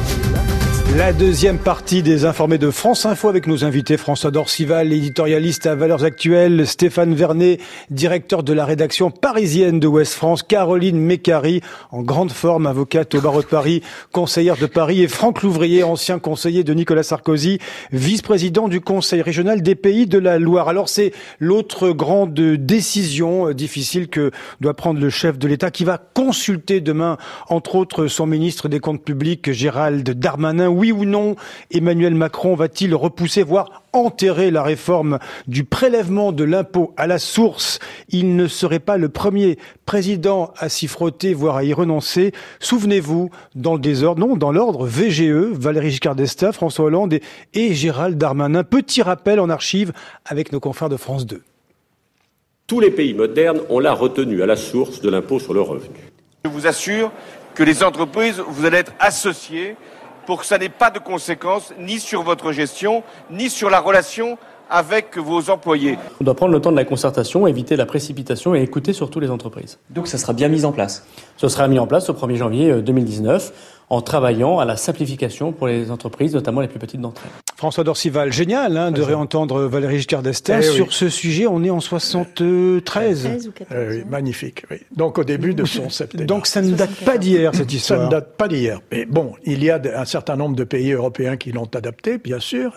La deuxième partie des informés de France Info avec nos invités François Dorcival, éditorialiste à Valeurs Actuelles, Stéphane Vernet, directeur de la rédaction parisienne de Ouest France, Caroline Mécari, en grande forme, avocate au barreau de Paris, conseillère de Paris, et Franck Louvrier, ancien conseiller de Nicolas Sarkozy, vice-président du Conseil régional des Pays de la Loire. Alors c'est l'autre grande décision difficile que doit prendre le chef de l'État qui va consulter demain, entre autres, son ministre des Comptes publics, Gérald Darmanin. Oui ou non, Emmanuel Macron va-t-il repousser, voire enterrer la réforme du prélèvement de l'impôt à la source? Il ne serait pas le premier président à s'y frotter, voire à y renoncer. Souvenez-vous, dans le désordre, non, dans l'ordre, VGE, Valéry Giscard d'Estaing, François Hollande et Gérald Darmanin. Petit rappel en archive avec nos confrères de France 2. Tous les pays modernes ont la retenue à la source de l'impôt sur le revenu. Je vous assure que les entreprises, vous allez être associées pour que ça n'ait pas de conséquences ni sur votre gestion, ni sur la relation avec vos employés. On doit prendre le temps de la concertation, éviter la précipitation et écouter surtout les entreprises. Donc ça sera bien mis en place? Ce sera mis en place au 1er janvier 2019 en travaillant à la simplification pour les entreprises, notamment les plus petites d'entre elles. François Dorcival, génial de réentendre Valéry Giscard d'Estaing. Sur ce sujet, on est en 73. Magnifique, oui. Donc au début de son septennat. Donc ça ne date pas d'hier, cette histoire. Ça ne date pas d'hier. Mais bon, il y a un certain nombre de pays européens qui l'ont adopté, bien sûr,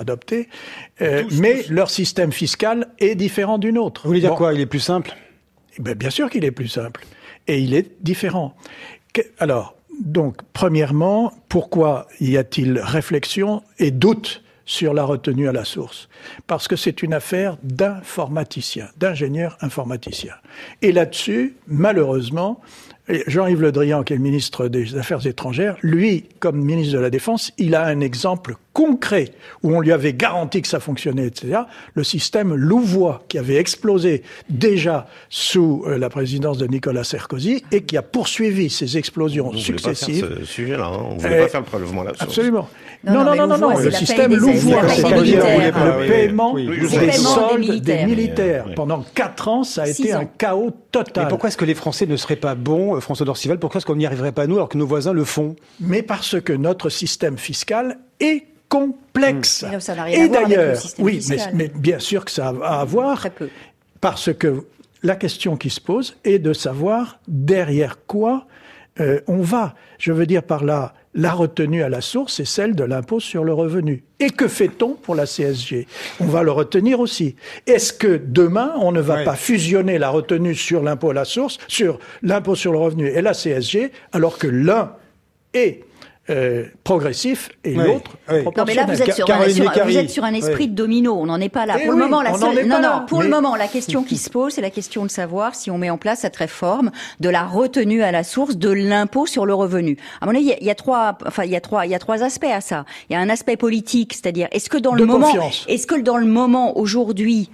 mais leur système fiscal est différent du nôtre. Vous voulez dire quoi? Il est plus simple? Bien sûr qu'il est plus simple. Et il est différent. Alors, donc, premièrement, pourquoi y a-t-il réflexion et doute sur la retenue à la source? Parce que c'est une affaire d'informaticiens, d'ingénieurs informaticiens. Et là-dessus, malheureusement, Jean-Yves Le Drian, qui est le ministre des Affaires étrangères, lui, comme ministre de la Défense, il a un exemple concret où on lui avait garanti que ça fonctionnait, etc. Le système Louvois, qui avait explosé déjà sous la présidence de Nicolas Sarkozy et qui a poursuivi ces explosions successives. On ne voulait pas faire ce sujet-là, on ne voulait pas faire le prélèvement là-dessus. Absolument. Non, le système Louvois, c'est-à-dire le paiement des soldes des militaires. Pendant 4 ans, ça a été un chaos total. Mais pourquoi est-ce que les Français ne seraient pas bons, François Dorcival? Pourquoi est-ce qu'on n'y arriverait pas nous alors que nos voisins le font? Mais parce que notre système fiscal est complexe. Ça n'a rien à voir avec le système fiscal. Mais bien sûr que ça a à voir. Très peu. Parce que la question qui se pose est de savoir derrière quoi on va. Je veux dire par là, la retenue à la source, c'est celle de l'impôt sur le revenu. Et que fait-on pour la CSG? On va le retenir aussi. Est-ce que demain, on ne va pas fusionner la retenue sur l'impôt à la source, sur l'impôt sur le revenu et la CSG, alors que l'un est progressif et l'autre proportionnel. Non, mais là, vous êtes sur un esprit de domino. On n'en est pas là. Pour le moment, le moment, la question qui se pose, c'est la question de savoir si on met en place cette réforme de la retenue à la source de l'impôt sur le revenu. À mon avis, il y a trois aspects à ça. Il y a un aspect politique, c'est-à-dire, est-ce que dans le moment aujourd'hui,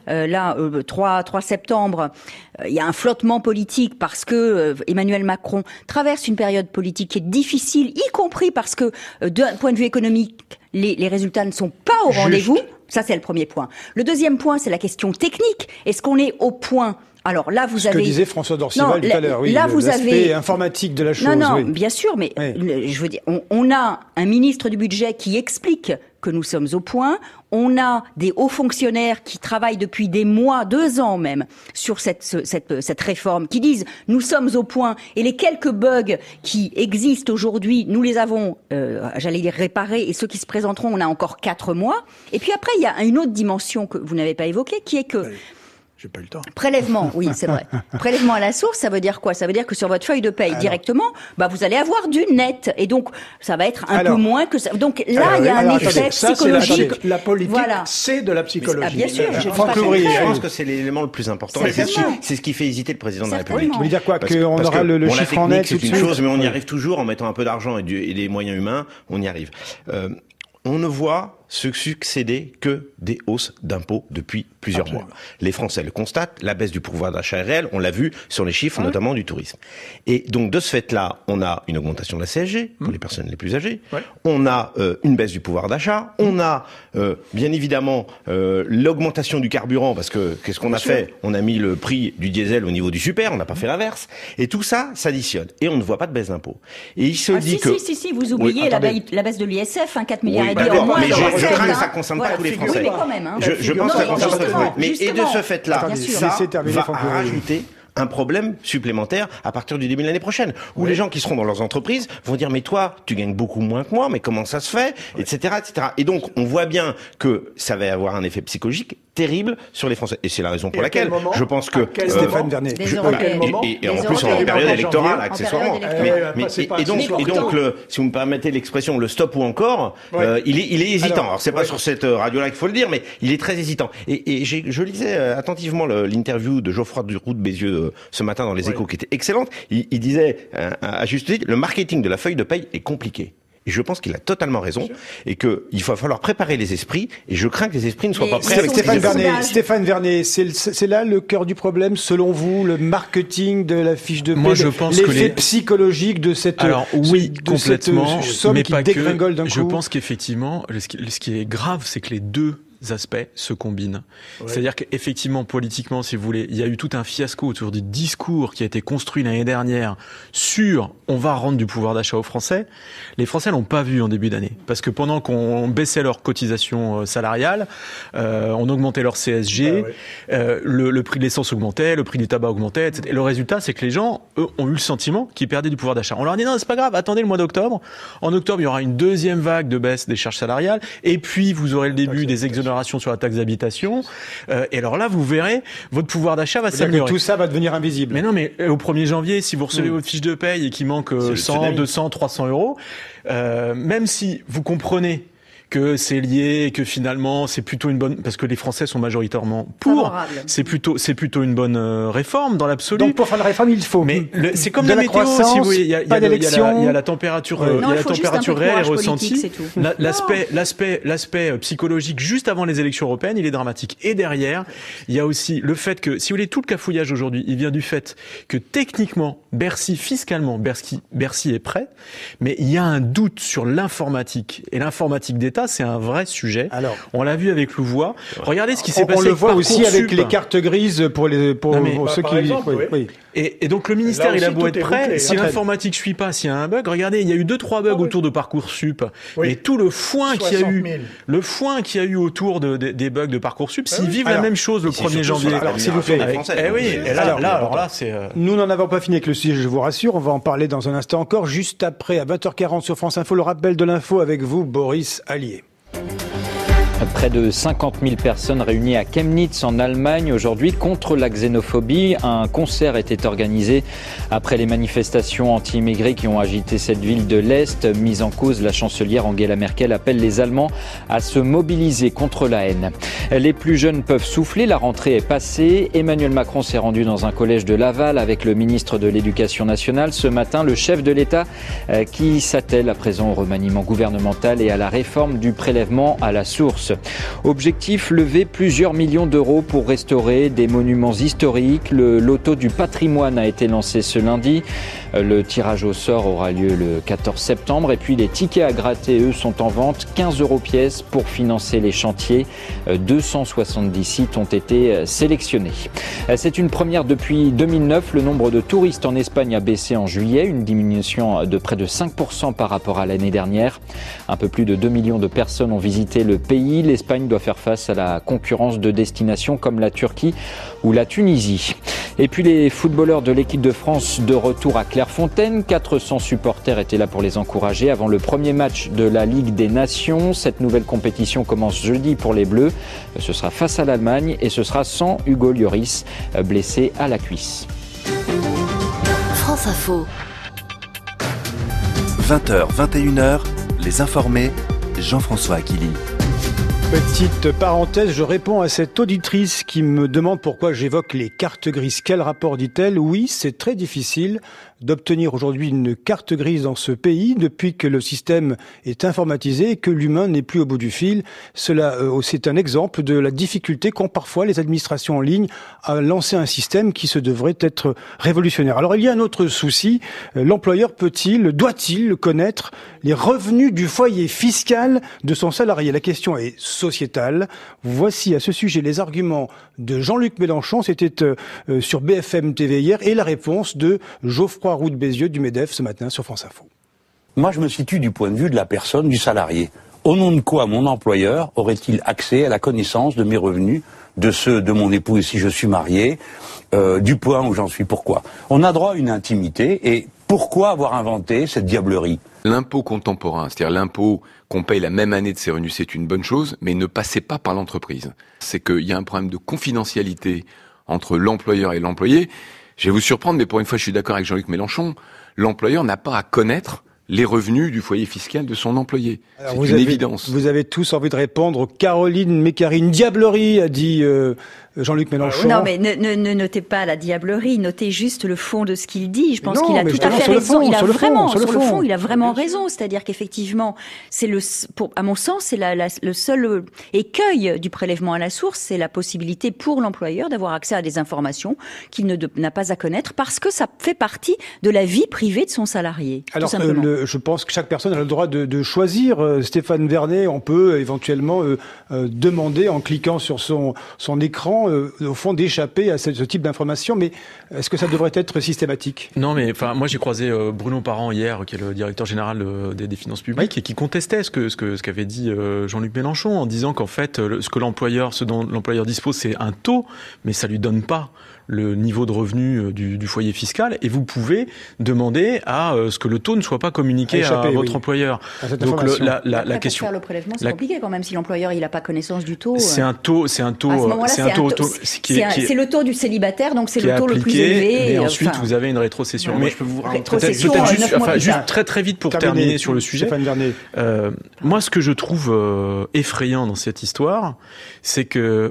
3 septembre, il y a un flottement politique parce que Emmanuel Macron traverse une période politique qui est difficile, y compris parce que d'un point de vue économique, les résultats ne sont pas au rendez-vous. Ça, c'est le premier point. Le deuxième point, c'est la question technique. Est-ce qu'on est au point? Alors là, vous avez... Ce que disait François Dorcival tout à l'heure, l'aspect informatique de la chose. Bien sûr, mais je veux dire, on a un ministre du budget qui explique que nous sommes au point. On a des hauts fonctionnaires qui travaillent depuis des mois, 2 ans même, sur cette réforme, qui disent nous sommes au point et les quelques bugs qui existent aujourd'hui, nous les avons, réparés, et ceux qui se présenteront, on a encore 4 mois. Et puis après, il y a une autre dimension que vous n'avez pas évoquée, qui est que J'ai pas eu le temps. Prélèvement, oui, c'est vrai. Prélèvement à la source, ça veut dire quoi? Ça veut dire que sur votre feuille de paye directement, vous allez avoir du net. Et donc, ça va être un peu moins que ça. Donc là, il y a un effet psychologique. La politique, c'est de la psychologie. Bien sûr. Je pense que c'est l'élément le plus important. C'est ce qui fait hésiter le président de la République. Vous voulez dire quoi? Qu'on aura le chiffre en net? C'est une chose, mais on y arrive toujours en mettant un peu d'argent et des moyens humains. On y arrive. On ne voit se succéder que des hausses d'impôts depuis plusieurs mois. Les Français le constatent, la baisse du pouvoir d'achat est réelle, on l'a vu sur les chiffres, notamment du tourisme. Et donc, de ce fait-là, on a une augmentation de la CSG pour les personnes les plus âgées, on a une baisse du pouvoir d'achat, on a bien évidemment l'augmentation du carburant, parce que qu'est-ce qu'on a fait? On a mis le prix du diesel au niveau du super, on n'a pas fait l'inverse. Et tout ça s'additionne. Et on ne voit pas de baisse d'impôts. Et il se dit que... Si, vous oubliez la baisse de l'ISF, 4 milliards et demi en moins. Je crains que ça ne concerne pas tous les Français. Oui, mais quand même. Je pense que ça concerne pas tous les Français. Mais et de ce fait-là, ça va rajouter un problème supplémentaire à partir du début de l'année prochaine, où les gens qui seront dans leurs entreprises vont dire mais toi, tu gagnes beaucoup moins que moi, mais comment ça se fait, etc., etc. Et donc, on voit bien que ça va avoir un effet psychologique terrible sur les Français. Et c'est la raison pour laquelle je pense que Stéphane Vernet. Et en plus en période électorale, accessoirement. Et donc, si vous me permettez l'expression, le stop ou encore, il est hésitant. Alors c'est pas sur cette radio-là qu'il faut le dire, mais il est très hésitant. Et je lisais attentivement l'interview de Geoffroy Duroux de Bézieux ce matin dans les Échos, qui était excellente. Il disait à juste titre, le marketing de la feuille de paye est compliqué. Et je pense qu'il a totalement raison et qu'il va falloir préparer les esprits. Et je crains que les esprits ne soient pas prêts. Avec Stéphane Vernet, c'est là le cœur du problème, selon vous, le marketing de la fiche de paie. Moi, je pense que l'effet psychologique de cette complètement, somme mais qui pas dégringole d'un coup. Je pense qu'effectivement, ce qui est grave, c'est que les deux aspects se combinent. C'est-à-dire qu'effectivement, politiquement, si vous voulez, il y a eu tout un fiasco autour du discours qui a été construit l'année dernière sur on va rendre du pouvoir d'achat aux Français. Les Français l'ont pas vu en début d'année. Parce que pendant qu'on baissait leurs cotisations salariales, on augmentait leur CSG, le prix de l'essence augmentait, le prix du tabac augmentait, etc. Et le résultat, c'est que les gens, eux, ont eu le sentiment qu'ils perdaient du pouvoir d'achat. On leur a dit non, c'est pas grave, attendez le mois d'octobre. En octobre, il y aura une deuxième vague de baisse des charges salariales. Et puis, vous aurez le début des exonérations sur la taxe d'habitation. Et alors là, vous verrez, votre pouvoir d'achat va s'améliorer. Tout ça va devenir invisible. Mais non, mais au 1er janvier, si vous recevez votre fiche de paye et qu'il manque 100, 200, 300 euros, même si vous comprenez que c'est lié et que finalement c'est plutôt une bonne, parce que les Français sont majoritairement pour, c'est plutôt une bonne réforme dans l'absolu. Donc pour faire la réforme, il faut. Mais c'est comme la météo, si vous voulez, il y a la température, réelle et ressentie. L'aspect psychologique juste avant les élections européennes, il est dramatique. Et derrière, il y a aussi le fait que, si vous voulez, tout le cafouillage aujourd'hui, il vient du fait que techniquement, fiscalement, Bercy est prêt, mais il y a un doute sur l'informatique. Et l'informatique d'État, c'est un vrai sujet. Alors, on l'a vu avec Louvois. Regardez ce qui s'est passé. On le voit aussi avec les cartes grises pour ceux qui. Oui. Et donc le ministère, il a beau être prêt. Si l'informatique suit pas, s'il y a un bug, regardez, il y a eu 2-3 bugs autour de Parcoursup. Mais tout le foin qu'il y a eu autour des bugs de Parcoursup, s'ils vivent la même chose le 1er janvier. Alors, s'il vous plaît. Nous n'en avons pas fini avec le sujet, je vous rassure. On va en parler dans un instant encore, juste après, à 20h40 sur France Info. Le rappel de l'info avec vous, Boris Allier. Près de 50 000 personnes réunies à Chemnitz en Allemagne aujourd'hui contre la xénophobie. Un concert était organisé après les manifestations anti-immigrés qui ont agité cette ville de l'Est. Mise en cause, la chancelière Angela Merkel appelle les Allemands à se mobiliser contre la haine. Les plus jeunes peuvent souffler, la rentrée est passée. Emmanuel Macron s'est rendu dans un collège de Laval avec le ministre de l'Éducation nationale. Ce matin, le chef de l'État qui s'attelle à présent au remaniement gouvernemental et à la réforme du prélèvement à la source. Objectif, lever plusieurs millions d'euros pour restaurer des monuments historiques. Le loto du patrimoine a été lancé ce lundi. Le tirage au sort aura lieu le 14 septembre. Et puis les tickets à gratter, eux, sont en vente. 15 € pièce pour financer les chantiers. 270 sites ont été sélectionnés. C'est une première depuis 2009. Le nombre de touristes en Espagne a baissé en juillet. Une diminution de près de 5% par rapport à l'année dernière. Un peu plus de 2 millions de personnes ont visité le pays. L'Espagne doit faire face à la concurrence de destinations comme la Turquie ou la Tunisie. Et puis les footballeurs de l'équipe de France de retour à Clermont. Clairefontaine. 400 supporters étaient là pour les encourager avant le premier match de la Ligue des Nations. Cette nouvelle compétition commence jeudi pour les Bleus. Ce sera face à l'Allemagne et ce sera sans Hugo Lloris, blessé à la cuisse. France Info. 20h, 21h, les informés, Jean-François Akili. Petite parenthèse, je réponds à cette auditrice qui me demande pourquoi j'évoque les cartes grises. Quel rapport dit-elle ? Oui, c'est très difficile d'obtenir aujourd'hui une carte grise dans ce pays depuis que le système est informatisé et que l'humain n'est plus au bout du fil. Cela, c'est un exemple de la difficulté qu'ont parfois les administrations en ligne à lancer un système qui se devrait être révolutionnaire. Alors il y a un autre souci, l'employeur doit-il connaître les revenus du foyer fiscal de son salarié ? La question est sociétale. Voici à ce sujet les arguments de Jean-Luc Mélenchon, c'était sur BFM TV hier, et la réponse de Geoffroy Roux de Bézieux du MEDEF ce matin sur France Info. Moi, je me situe du point de vue de la personne, du salarié. Au nom de quoi mon employeur aurait-il accès à la connaissance de mes revenus, de ceux de mon épouse si je suis marié, du point où j'en suis, pourquoi ? On a droit à une intimité, et pourquoi avoir inventé cette diablerie ? L'impôt contemporain, c'est-à-dire l'impôt qu'on paye la même année de ses revenus, c'est une bonne chose, mais ne passez pas par l'entreprise. C'est qu'il y a un problème de confidentialité entre l'employeur et l'employé. Je vais vous surprendre, mais pour une fois, je suis d'accord avec Jean-Luc Mélenchon. L'employeur n'a pas à connaître les revenus du foyer fiscal de son employé. C'est une évidence. Vous avez tous envie de répondre. Caroline Mécarine, diablerie, a dit Jean-Luc Mélenchon. Non, mais ne notez pas la diablerie, notez juste le fond de ce qu'il dit. Je pense qu'il a tout à fait raison. Il a vraiment, sur le fond, il a vraiment raison. C'est-à-dire qu'effectivement, à mon sens, c'est le seul écueil du prélèvement à la source, c'est la possibilité pour l'employeur d'avoir accès à des informations qu'il n'a pas à connaître parce que ça fait partie de la vie privée de son salarié. Alors, je pense que chaque personne a le droit de choisir. Stéphane Vernet, on peut éventuellement demander en cliquant sur son écran au fond d'échapper à ce type d'information, mais est-ce que ça devrait être systématique ? Non, mais moi j'ai croisé Bruno Parent hier, qui est le directeur général des finances publiques, et qui contestait ce qu'avait dit Jean-Luc Mélenchon en disant qu'en fait ce dont l'employeur dispose, c'est un taux, mais ça lui donne pas le niveau de revenu du foyer fiscal, et vous pouvez demander à ce que le taux ne soit pas communiqué à votre employeur. Donc la question, pour faire le prélèvement, c'est compliqué quand même si l'employeur il n'a pas connaissance du taux. C'est un taux, c'est le taux du célibataire, donc c'est le taux le plus élevé. Et ensuite vous avez une rétrocession. Mais je peux vous peut-être juste très très vite pour terminer sur le sujet. Moi, ce que je trouve effrayant dans cette histoire, c'est que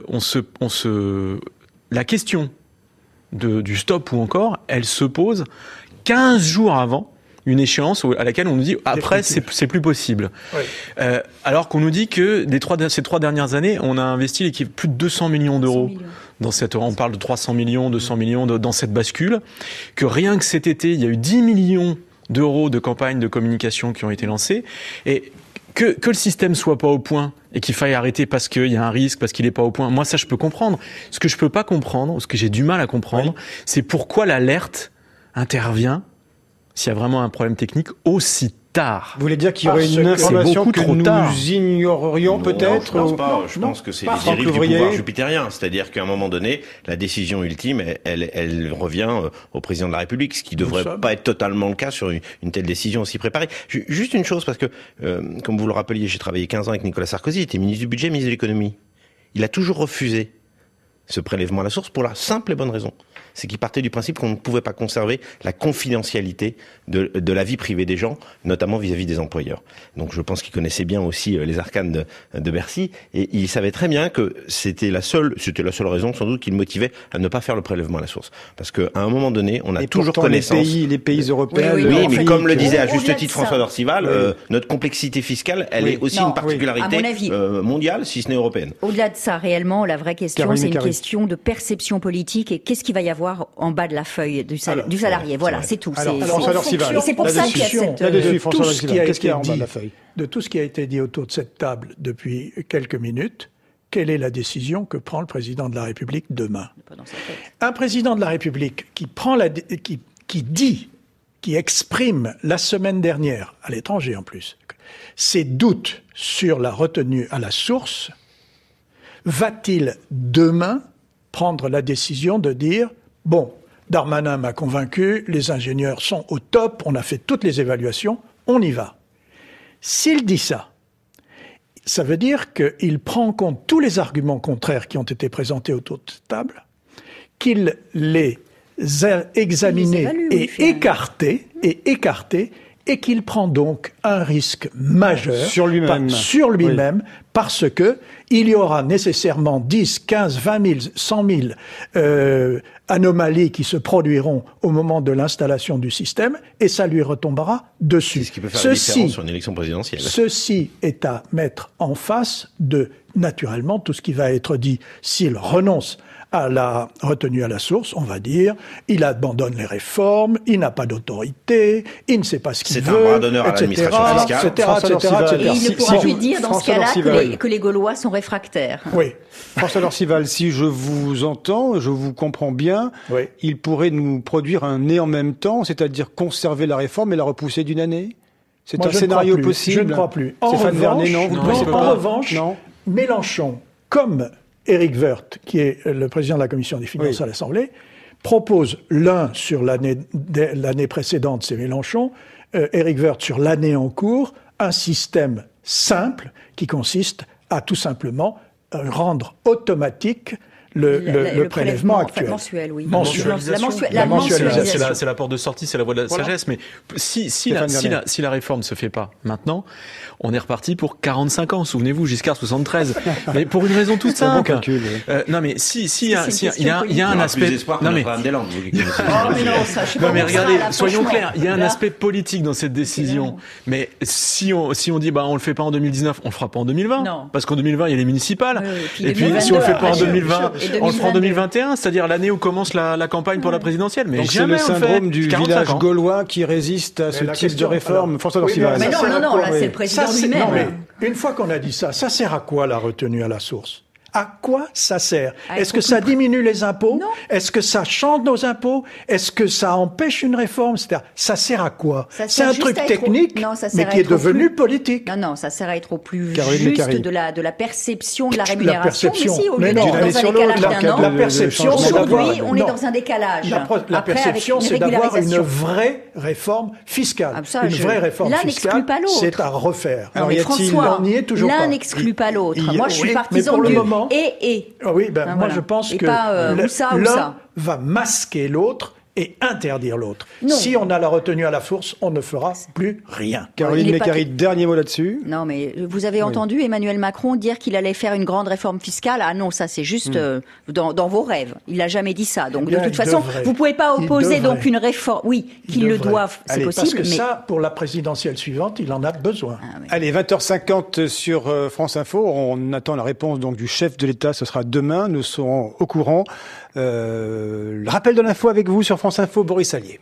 la question du stop ou encore, elle se pose 15 jours avant une échéance à laquelle on nous dit après c'est plus possible. Oui. Alors qu'on nous dit que ces 3 dernières années, on a investi plus de 200 millions d'euros dans on parle de 300 millions, 200 millions dans cette bascule, que rien que cet été, il y a eu 10 millions d'euros de campagnes de communication qui ont été lancées, et que le système soit pas au point et qu'il faille arrêter parce qu'il y a un risque, parce qu'il est pas au point. Moi, ça, je peux comprendre. Ce que je peux pas comprendre, ce que j'ai du mal à comprendre, c'est pourquoi l'alerte intervient, s'il y a vraiment un problème technique, aussi tard. Vous voulez dire qu'il y aurait une information que nous ignorerions peut-être ? Je pense pas. Je pense que c'est les dérives du pouvoir jupitérien. C'est-à-dire qu'à un moment donné, la décision ultime, elle revient au président de la République, ce qui devrait pas être totalement le cas sur une telle décision aussi préparée. Juste une chose, parce que, comme vous le rappeliez, j'ai travaillé 15 ans avec Nicolas Sarkozy, il était ministre du Budget, ministre de l'Économie. Il a toujours refusé ce prélèvement à la source pour la simple et bonne raison. C'est qu'il partait du principe qu'on ne pouvait pas conserver la confidentialité de la vie privée des gens, notamment vis-à-vis des employeurs. Donc je pense qu'il connaissait bien aussi les arcanes de Bercy, et il savait très bien que c'était la seule raison sans doute qui le motivait à ne pas faire le prélèvement à la source. Parce qu'à un moment donné, on a toujours connaissance... Les pays européens... Oui, mais comme le disait à juste titre François Dorcival, notre complexité fiscale, elle est aussi une particularité mondiale, si ce n'est européenne. Au-delà de ça, réellement, la vraie question, c'est une question de perception politique, et qu'est-ce qu'il va y avoir en bas de la feuille du salarié. Voilà, c'est tout. Et c'est pour ça qu'il y a cette... De tout ce qui a été dit autour de cette table depuis quelques minutes, quelle est la décision que prend le président de la République demain ? Un président de la République qui exprime la semaine dernière, à l'étranger en plus, ses doutes sur la retenue à la source, va-t-il demain prendre la décision de dire « Bon, Darmanin m'a convaincu, les ingénieurs sont au top, on a fait toutes les évaluations, on y va. S'il dit ça, ça veut dire qu'il prend en compte tous les arguments contraires qui ont été présentés autour de cette table, qu'il les a examinés et écartés, et qu'il prend donc un risque majeur sur lui-même, parce que il y aura nécessairement 10, 15, 20 000, 100 000 anomalies qui se produiront au moment de l'installation du système, et ça lui retombera dessus. C'est ce qui peut faire la différence sur une élection présidentielle. Ceci est à mettre en face de, naturellement, tout ce qui va être dit s'il renonce à la retenue à la source, on va dire, il abandonne les réformes, il n'a pas d'autorité, il ne sait pas ce qu'il veut, c'est un bras d'honneur à l'administration fiscale, etc. Et il ne pourra plus dire dans ce cas-là que les Gaulois sont réfractaires. Oui. François Lorcival, si je vous entends, je vous comprends bien, il pourrait nous produire un né en même temps, c'est-à-dire conserver la réforme et la repousser d'une année ? C'est un scénario possible ? Je ne crois plus. Stéphane Vernet, non, vous ne pensez pas ? En revanche, Mélenchon, comme Éric Woerth, qui est le président de la Commission des finances à l'Assemblée, propose l'un sur l'année précédente, c'est Mélenchon, Éric Woerth sur l'année en cours, un système simple qui consiste à tout simplement rendre automatique le prélèvement actuel. Mensuel, oui. La mensualisation. C'est la porte de sortie, c'est la voie de la sagesse. Mais si la réforme se fait pas maintenant, on est reparti pour 45 ans. Souvenez-vous, Giscard 73. Mais pour une raison toute simple. Bon calcul, non, mais il y a un aspect. Non mais regardez, soyons clairs. Il y a un aspect politique dans cette décision. Mais si on dit on le fait pas en 2019, on le fera pas en 2020. Parce qu'en 2020 il y a les municipales. Et puis si on le fait pas en 2020. On le fera en 2021, c'est-à-dire l'année où commence la campagne pour la présidentielle. Mais donc c'est le syndrome du village gaulois qui résiste à ce type de réforme. François Lorcival. Mais non, là c'est le président lui-même. Une fois qu'on a dit ça sert à quoi la retenue à la source ? À quoi ça sert ? Est-ce que ça diminue les impôts ? Est-ce que ça change nos impôts ? Est-ce que ça empêche une réforme ? Ça sert à quoi ? C'est un truc technique, mais qui est devenu politique. Non, ça sert à être au plus juste de la perception de la rémunération. Mais si, au lieu d'être dans un décalage d'un an, la perception, aujourd'hui, on est dans un décalage. La perception, c'est d'avoir une vraie réforme fiscale. Une vraie réforme fiscale, c'est à refaire. Alors, François, l'un n'exclut pas l'autre. Moi, je suis partisan du Oui, moi je pense que l'un va masquer l'autre et interdire l'autre. Si on a la retenue à la source, on ne fera plus rien. Caroline Mécari, dernier mot là-dessus. Non, mais vous avez entendu Emmanuel Macron dire qu'il allait faire une grande réforme fiscale. Ah non, ça c'est juste dans vos rêves. Il n'a jamais dit ça. Donc de toute façon, vous ne pouvez pas opposer donc une réforme. Oui, qu'ils le doivent, c'est possible. Parce que ça, pour la présidentielle suivante, il en a besoin. Allez, 20h50 sur France Info. On attend la réponse donc du chef de l'État. Ce sera demain. Nous serons au courant. Le rappel de l'info avec vous sur France Info, Boris Allier.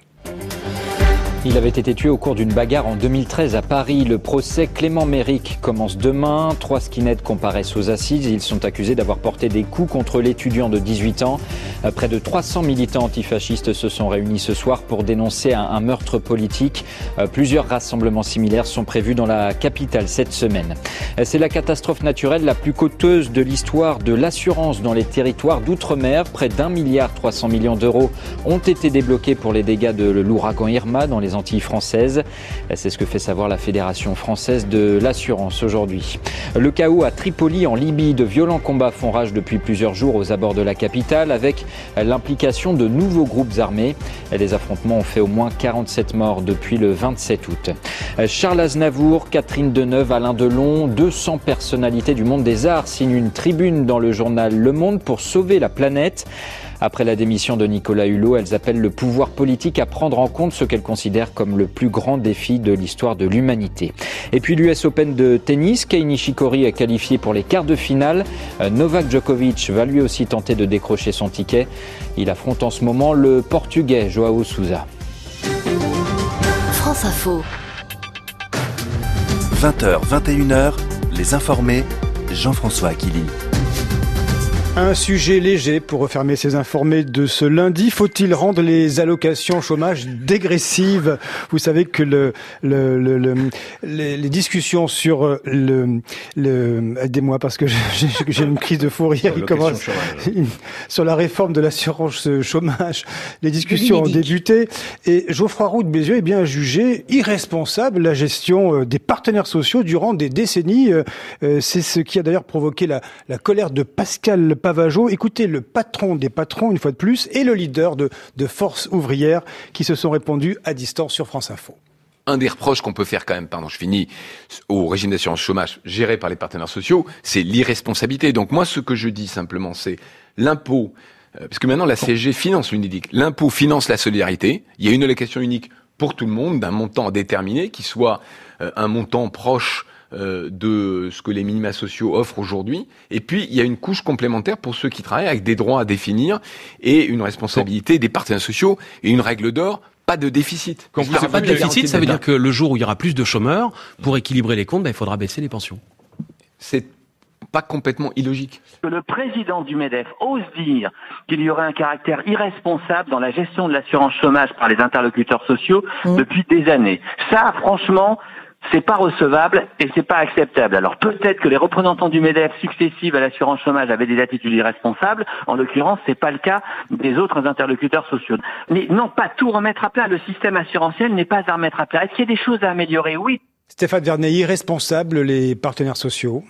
Il avait été tué au cours d'une bagarre en 2013 à Paris. Le procès Clément Méric commence demain. 3 skinheads comparaissent aux assises. Ils sont accusés d'avoir porté des coups contre l'étudiant de 18 ans. Près de 300 militants antifascistes se sont réunis ce soir pour dénoncer un meurtre politique. Plusieurs rassemblements similaires sont prévus dans la capitale cette semaine. C'est la catastrophe naturelle la plus coûteuse de l'histoire de l'assurance dans les territoires d'outre-mer. Près d'1,3 milliard d'euros ont été débloqués pour les dégâts de l'ouragan Irma dans les Antilles françaises. C'est ce que fait savoir la Fédération française de l'assurance aujourd'hui. Le chaos à Tripoli en Libye, de violents combats font rage depuis plusieurs jours aux abords de la capitale avec l'implication de nouveaux groupes armés. Les affrontements ont fait au moins 47 morts depuis le 27 août. Charles Aznavour, Catherine Deneuve, Alain Delon, 200 personnalités du monde des arts signent une tribune dans le journal Le Monde pour sauver la planète. Après la démission de Nicolas Hulot, elles appellent le pouvoir politique à prendre en compte ce qu'elles considèrent comme le plus grand défi de l'histoire de l'humanité. Et puis l'US Open de tennis, Kei Nishikori est qualifié pour les quarts de finale. Novak Djokovic va lui aussi tenter de décrocher son ticket. Il affronte en ce moment le Portugais Joao Sousa. France Info. 20h, 21h, les informés, Jean-François Akili. Un sujet léger pour refermer ces informés de ce lundi. Faut-il rendre les allocations chômage dégressives? Vous savez que les discussions sur aidez-moi parce que j'ai une crise de fou rire qui commence sur la réforme de l'assurance chômage. Les discussions ont débuté et Geoffroy Roux de Bézieux est bien jugé irresponsable la gestion des partenaires sociaux durant des décennies. C'est ce qui a d'ailleurs provoqué la colère de Pascal Pavageau. Écoutez le patron des patrons, une fois de plus, et le leader de Force ouvrière qui se sont répondus à distance sur France Info. Un des reproches qu'on peut faire quand même, je finis, au régime d'assurance chômage géré par les partenaires sociaux, c'est l'irresponsabilité. Donc moi, ce que je dis simplement, c'est l'impôt, parce que maintenant la CSG finance l'UNEDIC. L'impôt finance la solidarité. Il y a une allocation unique pour tout le monde, d'un montant déterminé, qui soit un montant proche de ce que les minima sociaux offrent aujourd'hui. Et puis, il y a une couche complémentaire pour ceux qui travaillent avec des droits à définir et une responsabilité des partenaires sociaux et une règle d'or, pas de déficit. Quand vous n'avez pas de déficit, ça veut dire que le jour où il y aura plus de chômeurs, pour équilibrer les comptes, il faudra baisser les pensions. C'est pas complètement illogique. Que le président du MEDEF ose dire qu'il y aurait un caractère irresponsable dans la gestion de l'assurance chômage par les interlocuteurs sociaux depuis des années. Ça, franchement, c'est pas recevable et c'est pas acceptable. Alors peut-être que les représentants du MEDEF successifs à l'assurance chômage avaient des attitudes irresponsables. En l'occurrence, c'est pas le cas des autres interlocuteurs sociaux. Mais non, pas tout remettre à plat. Le système assurantiel n'est pas à remettre à plat. Est-ce qu'il y a des choses à améliorer? Oui. Stéphane Vernet, irresponsable, les partenaires sociaux?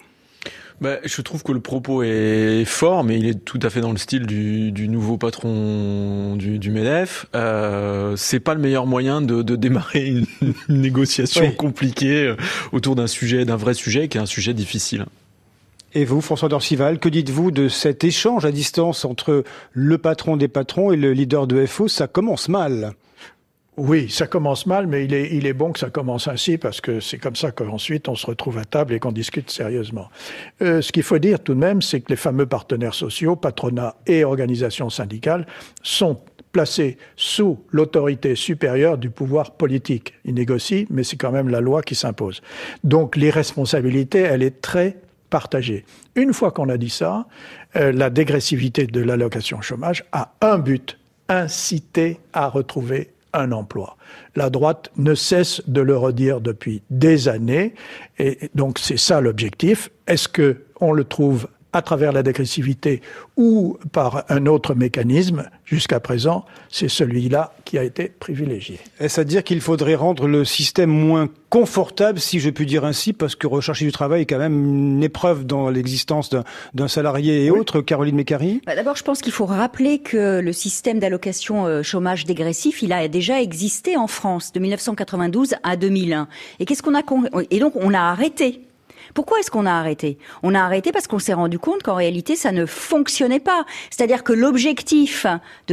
Je trouve que le propos est fort, mais il est tout à fait dans le style du nouveau patron du MEDEF. C'est pas le meilleur moyen de démarrer une négociation compliquée autour d'un vrai sujet qui est un sujet difficile. Et vous, François Dorcival, que dites-vous de cet échange à distance entre le patron des patrons et le leader de FO? Ça commence mal. Oui, ça commence mal, mais il est bon que ça commence ainsi parce que c'est comme ça qu'ensuite on se retrouve à table et qu'on discute sérieusement. Ce qu'il faut dire tout de même, c'est que les fameux partenaires sociaux, patronat et organisations syndicales, sont placés sous l'autorité supérieure du pouvoir politique. Ils négocient, mais c'est quand même la loi qui s'impose. Donc l'irresponsabilité, elle est très partagée. Une fois qu'on a dit ça, la dégressivité de l'allocation chômage a un but, inciter à retrouver un emploi. La droite ne cesse de le redire depuis des années, et donc c'est ça l'objectif. Est-ce que on le trouve à travers la dégressivité ou par un autre mécanisme? Jusqu'à présent, c'est celui-là qui a été privilégié. Est-ce à dire qu'il faudrait rendre le système moins confortable, si je puis dire ainsi, parce que rechercher du travail est quand même une épreuve dans l'existence d'un salarié et autres, Caroline Mécari? D'abord, je pense qu'il faut rappeler que le système d'allocation chômage dégressif, il a déjà existé en France de 1992 à 2001. Et et donc on a arrêté. Pourquoi est-ce qu'on a arrêté? On a arrêté parce qu'on s'est rendu compte qu'en réalité, ça ne fonctionnait pas. C'est-à-dire que l'objectif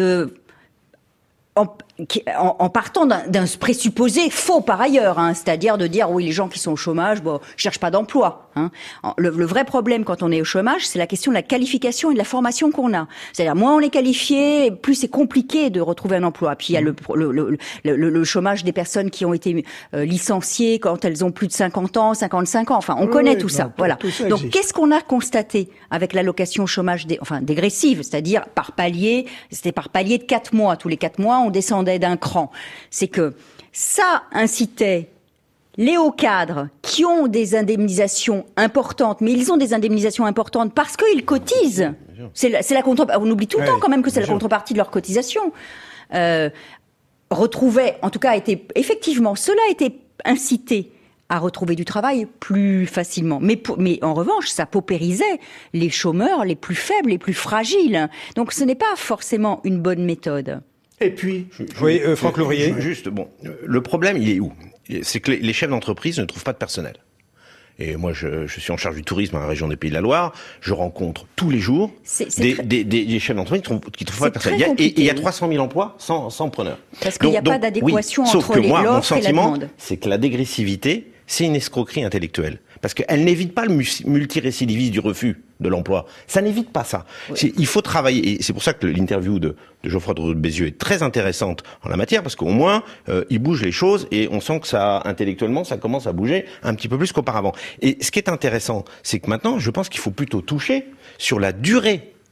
en partant d'un présupposé faux par ailleurs, c'est-à-dire de dire oui, les gens qui sont au chômage, cherchent pas d'emploi. Le vrai problème quand on est au chômage, c'est la question de la qualification et de la formation qu'on a. C'est-à-dire moins on est qualifié, plus c'est compliqué de retrouver un emploi. Puis il y a le chômage des personnes qui ont été licenciées quand elles ont plus de 50 ans, 55 ans. Enfin, on connaît tout ça. Voilà. Tout ça Donc, existe. qu'est-ce qu'on a constaté avec l'allocation chômage dégressive, c'est-à-dire par palier? C'était par palier de 4 mois. Tous les 4 mois, on descendait d'un cran. C'est que ça incitait les hauts cadres qui ont des indemnisations importantes, mais ils ont des indemnisations importantes parce qu'ils cotisent. C'est la contrepartie. On oublie tout le temps quand même que c'est la contrepartie de leur cotisation. Retrouvaient, en tout cas, cela a été incité à retrouver du travail plus facilement. Mais en revanche, ça paupérisait les chômeurs les plus faibles, les plus fragiles. Donc ce n'est pas forcément une bonne méthode. Et puis, Franck Louvrier. Le problème, il est où? C'est que les chefs d'entreprise ne trouvent pas de personnel. Et moi, je suis en charge du tourisme dans la région des Pays de la Loire. Je rencontre tous les jours des chefs d'entreprise qui trouvent pas de personnel. Et il y a 300 000 emplois sans preneur. Parce qu'il n'y a pas d'adéquation entre l'offre et la demande. Mon sentiment, c'est que la dégressivité, c'est une escroquerie intellectuelle. Parce qu'elle n'évite pas le multirécidivisme du refus de l'emploi. Ça n'évite pas ça. Oui. Il faut travailler. Et c'est pour ça que l'interview de Geoffroy Roux de Bézieux est très intéressante en la matière, parce qu'au moins, il bouge les choses et on sent que intellectuellement, ça commence à bouger un petit peu plus qu'auparavant. Et ce qui est intéressant, c'est que maintenant, je pense qu'il faut plutôt toucher sur la durée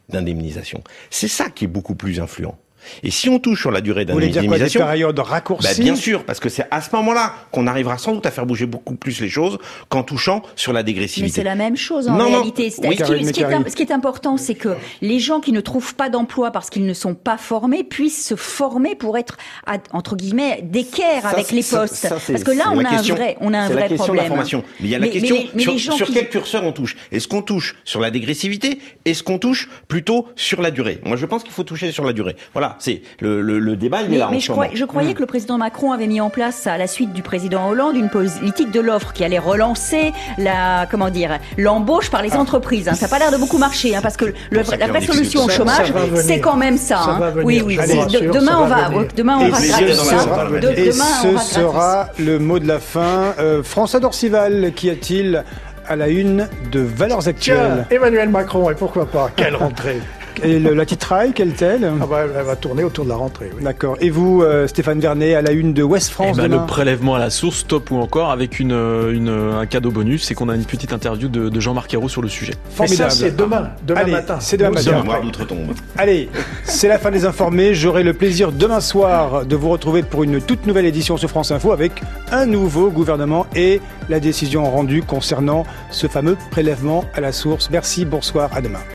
d'indemnisation. C'est ça qui est beaucoup plus influent. Et si on touche sur la durée d'indemnisation... Vous voulez dire quoi, des périodes raccourcies ? Bien sûr, parce que c'est à ce moment-là qu'on arrivera sans doute à faire bouger beaucoup plus les choses qu'en touchant sur la dégressivité. Mais c'est la même chose en réalité. Ce qui est important, c'est que les gens qui ne trouvent pas d'emploi parce qu'ils ne sont pas formés puissent se former pour être, entre guillemets, d'équerre avec les postes. Parce que là, on a un vrai problème. C'est la question de la formation. Mais il y a la question sur quel curseur on touche. Est-ce qu'on touche sur la dégressivité ? Est-ce qu'on touche plutôt sur la durée ? Moi, je pense qu'il faut toucher sur la durée. Voilà. C'est le débat, il est là. Mais je croyais que le président Macron avait mis en place, à la suite du président Hollande, une politique de l'offre qui allait relancer l'embauche par les entreprises. Ça n'a pas l'air de beaucoup marcher, parce que la vraie solution au chômage, c'est quand même ça. Oui. Demain, on va rattraper ça. Et ce sera le mot de la fin. François Dorcival, qu'y a-t-il à la une de Valeurs Actuelles ? Emmanuel Macron, et pourquoi pas ? Quelle rentrée! Et la titraille, quelle est-elle ? Elle va tourner autour de la rentrée. Oui. D'accord. Et vous, Stéphane Vernet, à la une de Ouest France demain ? Le prélèvement à la source, top ou encore, avec un cadeau bonus, c'est qu'on a une petite interview de Jean-Marc Ayrault sur le sujet. Formidable. Mais ça, c'est demain matin. C'est demain matin. Allez, c'est la fin des informés. J'aurai le plaisir demain soir de vous retrouver pour une toute nouvelle édition sur France Info avec un nouveau gouvernement et la décision rendue concernant ce fameux prélèvement à la source. Merci, bonsoir, à demain.